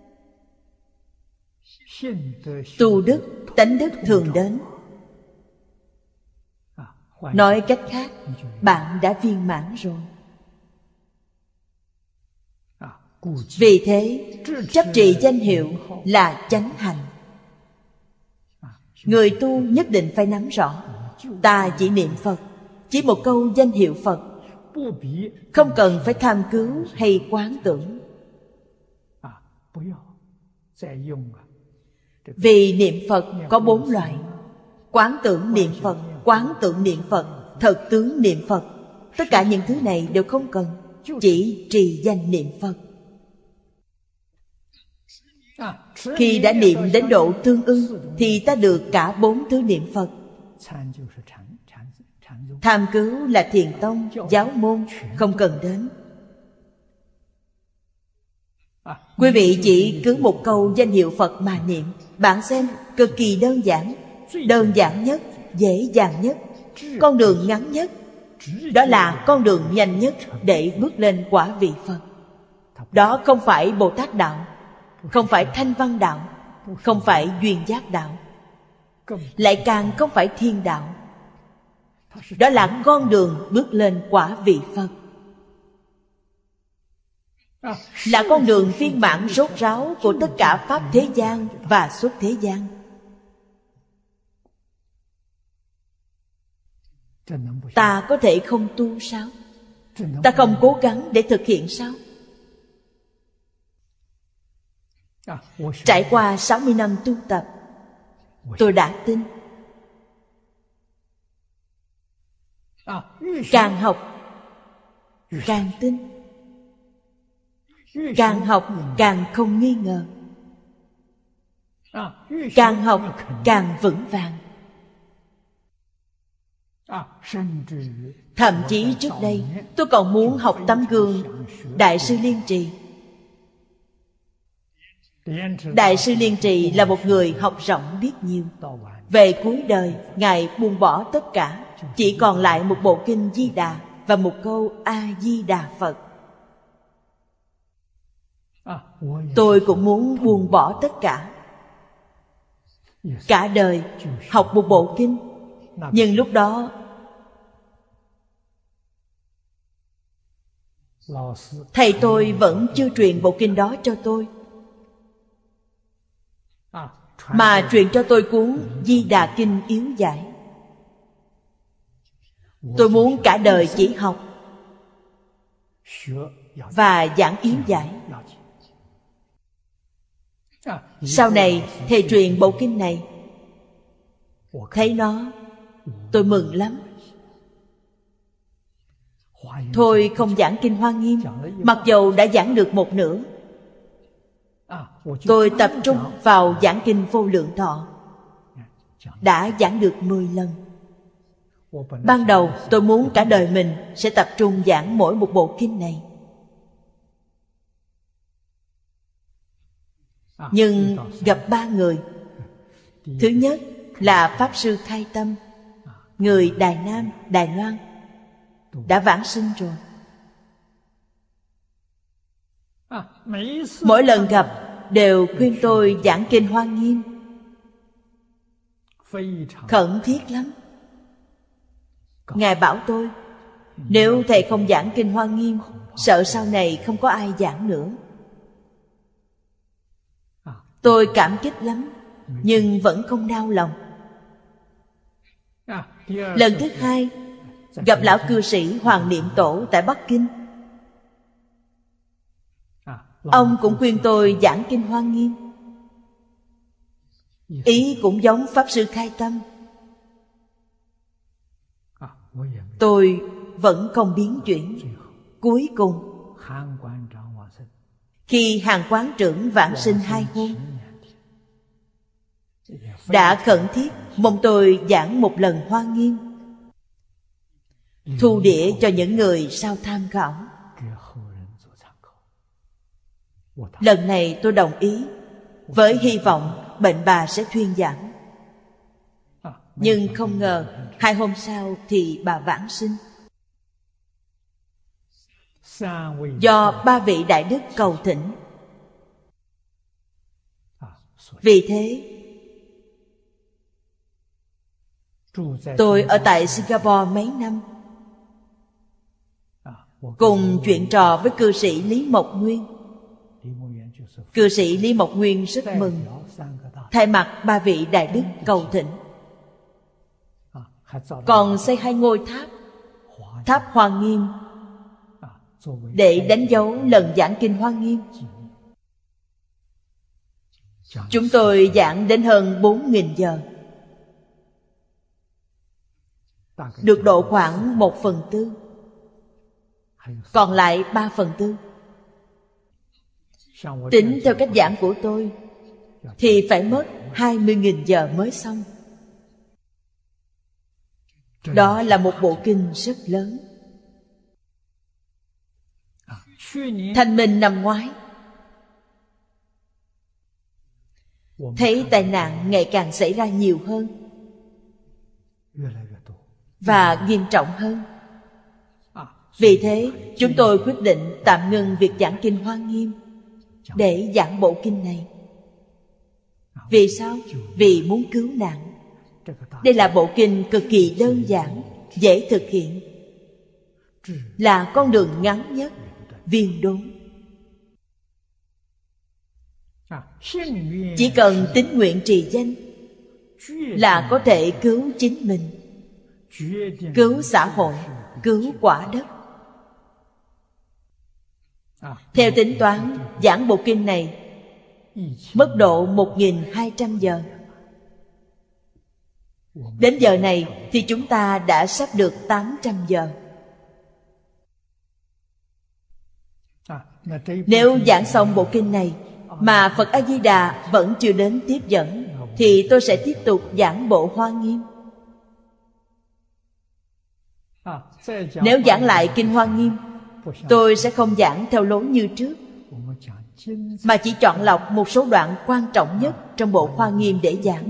Tu đức, tánh đức thường đến. Nói cách khác, bạn đã viên mãn rồi. Vì thế, chấp trì danh hiệu là chánh hành. Người tu nhất định phải nắm rõ, ta chỉ niệm Phật, chỉ một câu danh hiệu Phật, không cần phải tham cứu hay quán tưởng. Vì niệm Phật có 4 loại: quán tưởng niệm Phật, quán tượng niệm Phật, thật tướng niệm Phật. Tất cả những thứ này đều không cần, chỉ trì danh niệm Phật. Khi đã niệm đến độ tương ưng thì ta được cả 4 thứ niệm Phật. Tham cứu là thiền tông, giáo môn, không cần đến. Quý vị chỉ cứ một câu danh hiệu Phật mà niệm, Bạn xem, cực kỳ đơn giản. Đơn giản nhất, dễ dàng nhất, con đường ngắn nhất. Đó là con đường nhanh nhất để bước lên quả vị Phật. Đó không phải Bồ Tát đạo, không phải Thanh Văn đạo, không phải Duyên Giác đạo, lại càng không phải Thiên đạo. Đó là con đường bước lên quả vị Phật, là con đường viên mãn rốt ráo của tất cả pháp thế gian và xuất thế gian. Ta có thể không tu sao? Ta không cố gắng để thực hiện sao? Trải qua 60 năm tu tập, tôi đã tin. Càng học càng tin, càng học càng không nghi ngờ, càng học càng vững vàng. Thậm chí trước đây tôi còn muốn học tấm gương Đại sư Liên Trì. Đại sư Liên Trì là một người học rộng biết nhiều. Về cuối đời, Ngài buông bỏ tất cả, chỉ còn lại một bộ kinh Di Đà và một câu A-di-đà Phật. Tôi cũng muốn buông bỏ tất cả, cả đời học một bộ kinh. Nhưng lúc đó thầy tôi vẫn chưa truyền bộ kinh đó cho tôi, mà truyền cho tôi cuốn Di Đà Kinh Yếu Giải. Tôi muốn cả đời chỉ học và giảng yếu giải. Sau này thầy truyền bộ kinh này, thấy nó, tôi mừng lắm. Thôi không giảng kinh Hoa Nghiêm, mặc dầu đã giảng được một nửa. Tôi tập trung vào giảng kinh Vô Lượng Thọ, đã giảng được 10 lần. Ban đầu tôi muốn cả đời mình sẽ tập trung giảng mỗi một bộ kinh này. Nhưng gặp 3 người. Thứ nhất là Pháp Sư Khai Tâm, người Đài Nam, Đài Loan, đã vãng sinh rồi. Mỗi lần gặp đều khuyên tôi giảng kinh Hoa Nghiêm, khẩn thiết lắm. Ngài bảo tôi, nếu thầy không giảng kinh Hoa Nghiêm, sợ sau này không có ai giảng nữa. Tôi cảm kích lắm, nhưng vẫn không đau lòng. Lần thứ hai, gặp lão cư sĩ Hoàng Niệm Tổ tại Bắc Kinh. Ông cũng khuyên tôi giảng kinh Hoa Nghiêm, ý cũng giống Pháp Sư Khai Tâm. Tôi vẫn không biến chuyển. Cuối cùng, khi Hàn Quán Trưởng vãng sinh 2 hôm, đã khẩn thiết mong tôi giảng một lần Hoa Nghiêm, thu đĩa cho những người sau tham khảo. Lần này tôi đồng ý, với hy vọng bệnh bà sẽ thuyên giảm. Nhưng không ngờ 2 hôm sau thì bà vãng sinh. Do 3 vị đại đức cầu thỉnh. Vì thế tôi ở tại Singapore mấy năm, cùng chuyện trò với cư sĩ Lý Mộc Nguyên. Cư sĩ Lý Mộc Nguyên rất mừng, thay mặt 3 vị đại đức cầu thỉnh, còn xây 2 ngôi tháp, tháp Hoa Nghiêm, để đánh dấu lần giảng kinh Hoa Nghiêm. Chúng tôi giảng đến hơn 4.000 giờ, được độ khoảng 1/4, còn lại 3/4. Tính theo cách giảng của tôi thì phải mất 20.000 giờ mới xong. Đó là một bộ kinh rất lớn. Thanh minh năm ngoái, thấy tai nạn ngày càng xảy ra nhiều hơn và nghiêm trọng hơn. Vì thế, chúng tôi quyết định tạm ngừng việc giảng kinh Hoa Nghiêm để giảng bộ kinh này. Vì sao? Vì muốn cứu nạn. Đây là bộ kinh cực kỳ đơn giản, dễ thực hiện, là con đường ngắn nhất, viên đốn. Chỉ cần tín nguyện trì danh là có thể cứu chính mình, cứu xã hội, cứu quả đất. Theo tính toán, giảng bộ kinh này mất độ 1.200 giờ. Đến giờ này thì chúng ta đã sắp được 800 giờ. Nếu giảng xong bộ kinh này mà Phật A-di-đà vẫn chưa đến tiếp dẫn, thì tôi sẽ tiếp tục giảng bộ Hoa Nghiêm. Nếu giảng lại kinh Hoa Nghiêm, tôi sẽ không giảng theo lối như trước, mà chỉ chọn lọc một số đoạn quan trọng nhất trong bộ Hoa Nghiêm để giảng.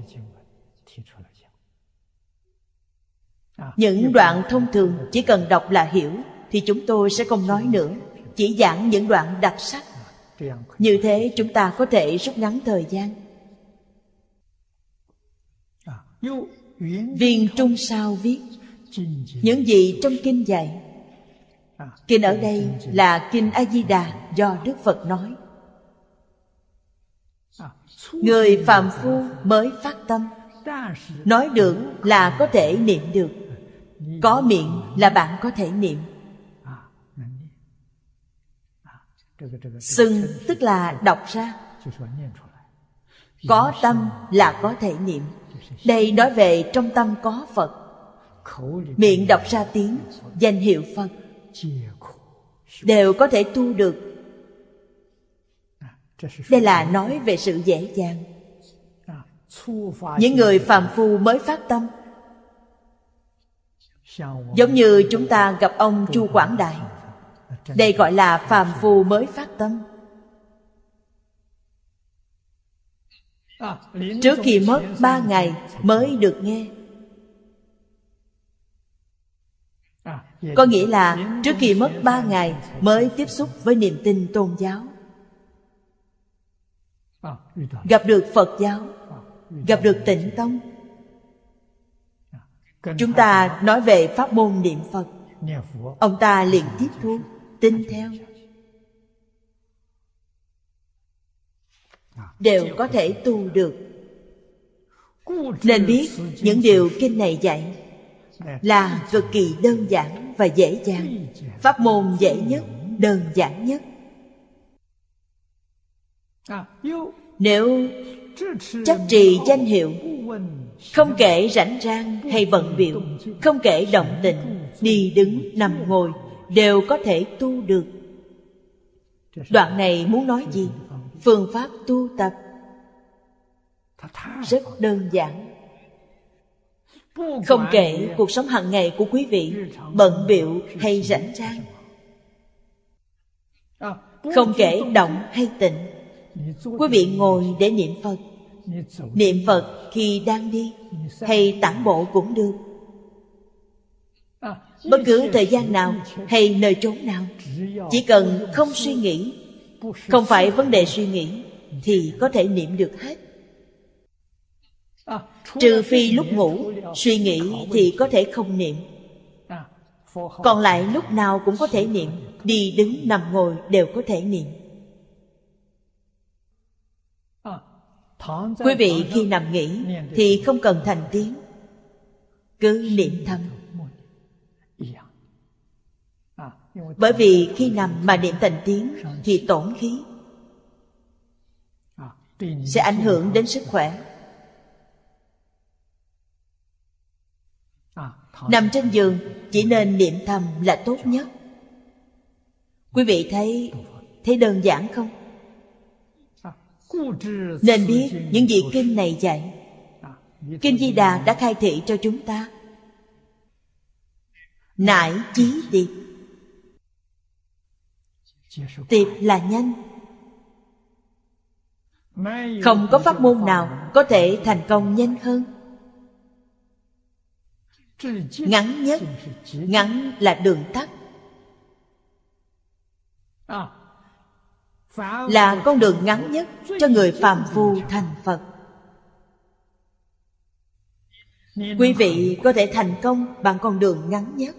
Những đoạn thông thường chỉ cần đọc là hiểu thì chúng tôi sẽ không nói nữa, chỉ giảng những đoạn đặc sắc. Như thế chúng ta có thể rút ngắn thời gian. Viên Trung Sao viết những gì trong kinh dạy. Kinh ở đây là kinh A-di-đà do Đức Phật nói. Người phàm phu mới phát tâm, nói được là có thể niệm được, có miệng là bạn có thể niệm. Xưng tức là đọc ra, có tâm là có thể niệm. Đây nói về trong tâm có Phật, miệng đọc ra tiếng danh hiệu Phật đều có thể tu được. Đây là nói về sự dễ dàng. Những người phàm phu mới phát tâm, giống như chúng ta gặp ông Chu Quảng Đại, đây gọi là phàm phu mới phát tâm. Trước khi mất 3 ngày mới được nghe. Có nghĩa là trước khi mất 3 ngày mới tiếp xúc với niềm tin tôn giáo, gặp được Phật giáo, gặp được Tịnh Tông. Chúng ta nói về pháp môn niệm Phật, ông ta liền tiếp thu, tin theo, đều có thể tu được. Nên biết những điều kinh này dạy là cực kỳ đơn giản và dễ dàng, pháp môn dễ nhất, đơn giản nhất. Nếu chấp trì danh hiệu, không kể rảnh rang hay bận biểu, không kể động tịnh, đi đứng nằm ngồi, đều có thể tu được. Đoạn này muốn nói gì? Phương pháp tu tập rất đơn giản. Không kể cuộc sống hàng ngày của quý vị bận bịu hay rảnh rang, không kể động hay tịnh, quý vị ngồi để niệm Phật. Niệm Phật khi đang đi hay tản bộ cũng được. Bất cứ thời gian nào hay nơi trốn nào, chỉ cần không suy nghĩ, không phải vấn đề suy nghĩ, thì có thể niệm được hết. Trừ phi lúc ngủ, suy nghĩ thì có thể không niệm. Còn lại lúc nào cũng có thể niệm, đi đứng nằm ngồi đều có thể niệm. Quý vị khi nằm nghỉ thì không cần thành tiếng, cứ niệm thầm. Bởi vì khi nằm mà niệm thành tiếng thì tổn khí, sẽ ảnh hưởng đến sức khỏe. Nằm trên giường chỉ nên niệm thầm là tốt nhất. Quý vị thấy đơn giản không? Nên biết những gì kinh này dạy. Kinh Di Đà đã khai thị cho chúng ta. Nải chí tiệp. Tiệp là nhanh, Không có pháp môn nào có thể thành công nhanh hơn. Ngắn nhất, ngắn là đường tắt, là con đường ngắn nhất cho người phàm phu thành Phật. Quý vị có thể thành công bằng con đường ngắn nhất.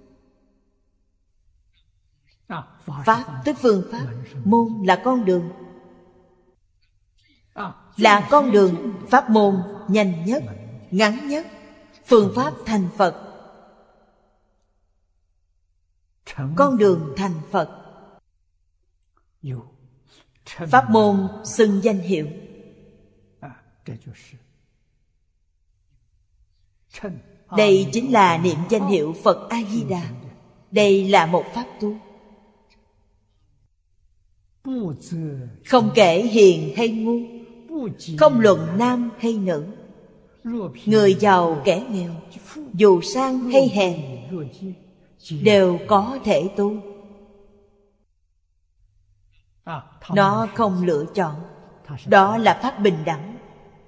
Pháp tức phương pháp, môn là con đường. Là con đường, pháp môn nhanh nhất, ngắn nhất, phương pháp thành Phật. Con đường thành Phật. Pháp môn xưng danh hiệu. Đây chính là niệm danh hiệu Phật A-di-đà. Đây là một pháp tu. Không kể hiền hay ngu, không luận nam hay nữ, người giàu kẻ nghèo, dù sang hay hèn, đều có thể tu. Nó không lựa chọn. Đó là pháp bình đẳng.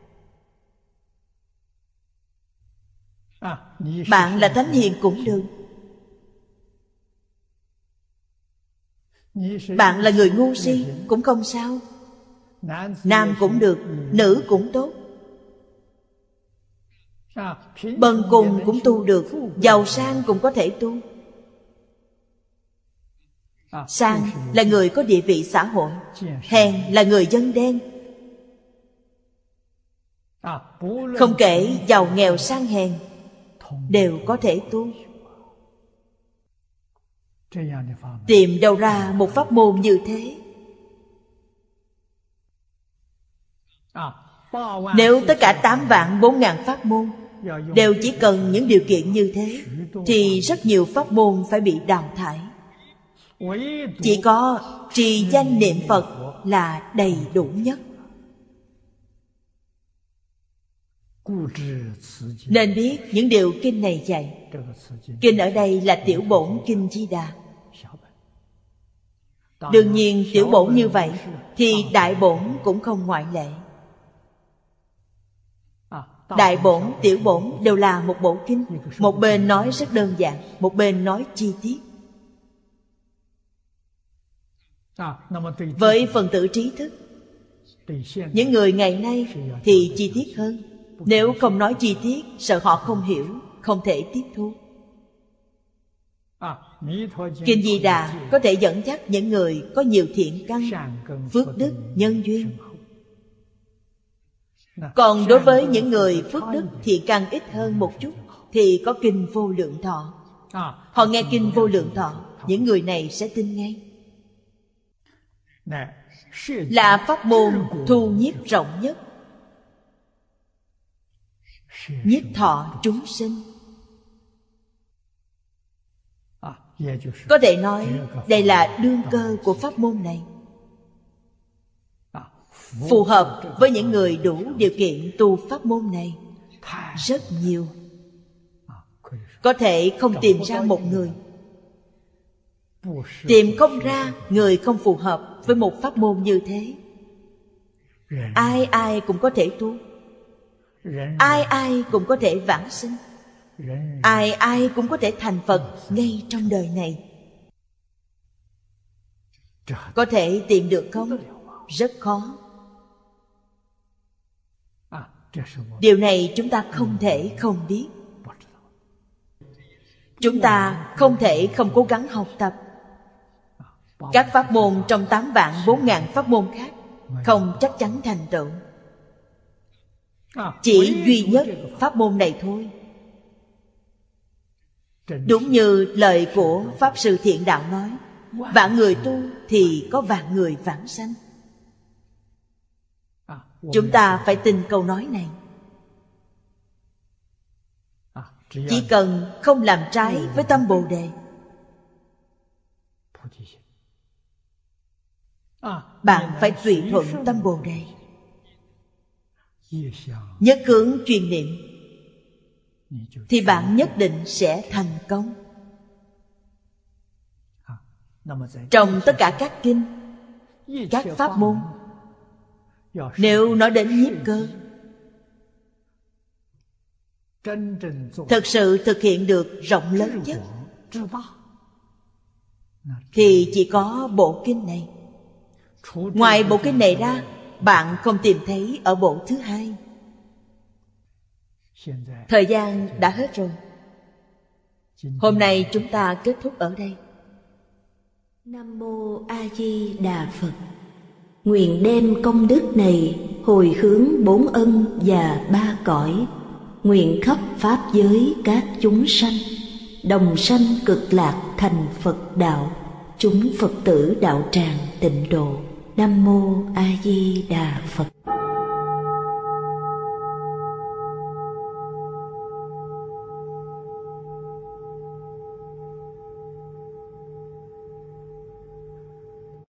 Bạn là thánh hiền cũng được, bạn là người ngu si cũng không sao. Nam cũng được, nữ cũng tốt. Bần cùng cũng tu được, giàu sang cũng có thể tu. Sang là người có địa vị xã hội, hèn là người dân đen. Không kể giàu nghèo sang hèn, đều có thể tu. Tìm đâu ra một pháp môn như thế? Nếu tất cả 8.400.000 pháp môn đều chỉ cần những điều kiện như thế, thì rất nhiều pháp môn phải bị đào thải. Chỉ có trì danh niệm Phật là đầy đủ nhất. Nên biết những điều kinh này dạy. Kinh ở đây là tiểu bổn Kinh Di Đà. Đương nhiên tiểu bổn như vậy thì đại bổn cũng không ngoại lệ. Đại bổn, tiểu bổn đều là một bộ kinh. Một bên nói rất đơn giản, một bên nói chi tiết. Với phần tử trí thức, những người ngày nay thì chi tiết hơn. Nếu không nói chi tiết, sợ họ không hiểu, không thể tiếp thu. Kinh Di Đà có thể dẫn dắt những người có nhiều thiện căn, phước đức, nhân duyên. Còn đối với những người phước đức, thiện căn ít hơn một chút, thì có Kinh Vô Lượng Thọ. Họ nghe Kinh Vô Lượng Thọ, những người này sẽ tin ngay. Là pháp môn thu nhiếp rộng nhất, nhiếp thọ chúng sinh. Có thể nói đây là đương cơ của pháp môn này, phù hợp với những người đủ điều kiện tu pháp môn này rất nhiều. Có thể không tìm ra một người, tìm không ra người không phù hợp với một pháp môn như thế. Ai ai cũng có thể tu, ai ai cũng có thể vãng sinh, ai ai cũng có thể thành Phật ngay trong đời này. Có thể tìm được không? Rất khó. Điều này chúng ta không thể không biết. Chúng ta không thể không cố gắng học tập. Các pháp môn trong 8.400.000 pháp môn khác không chắc chắn thành tựu. Chỉ duy nhất pháp môn này thôi. Đúng như lời của Pháp Sư Thiện Đạo nói, vạn người tu thì có vạn người vãng sanh. Chúng ta phải tin câu nói này. Chỉ cần không làm trái với tâm Bồ Đề, bạn phải tùy thuận tâm Bồ Đề, nhất hướng chuyên niệm, thì bạn nhất định sẽ thành công. Trong tất cả các kinh, các pháp môn, Nếu nói đến nhiếp cơ, thực sự thực hiện được rộng lớn nhất, thì chỉ có bộ kinh này. Ngoài bộ kinh này ra, bạn không tìm thấy ở bộ thứ hai. Thời gian đã hết rồi. Hôm nay chúng ta kết thúc ở đây. Nam Mô A Di Đà Phật. Nguyện đem công đức này hồi hướng 4 ân và 3 cõi, nguyện khắp pháp giới các chúng sanh đồng sanh cực lạc thành Phật đạo, chúng Phật tử đạo tràng tịnh độ. Nam Mô A Di Đà Phật.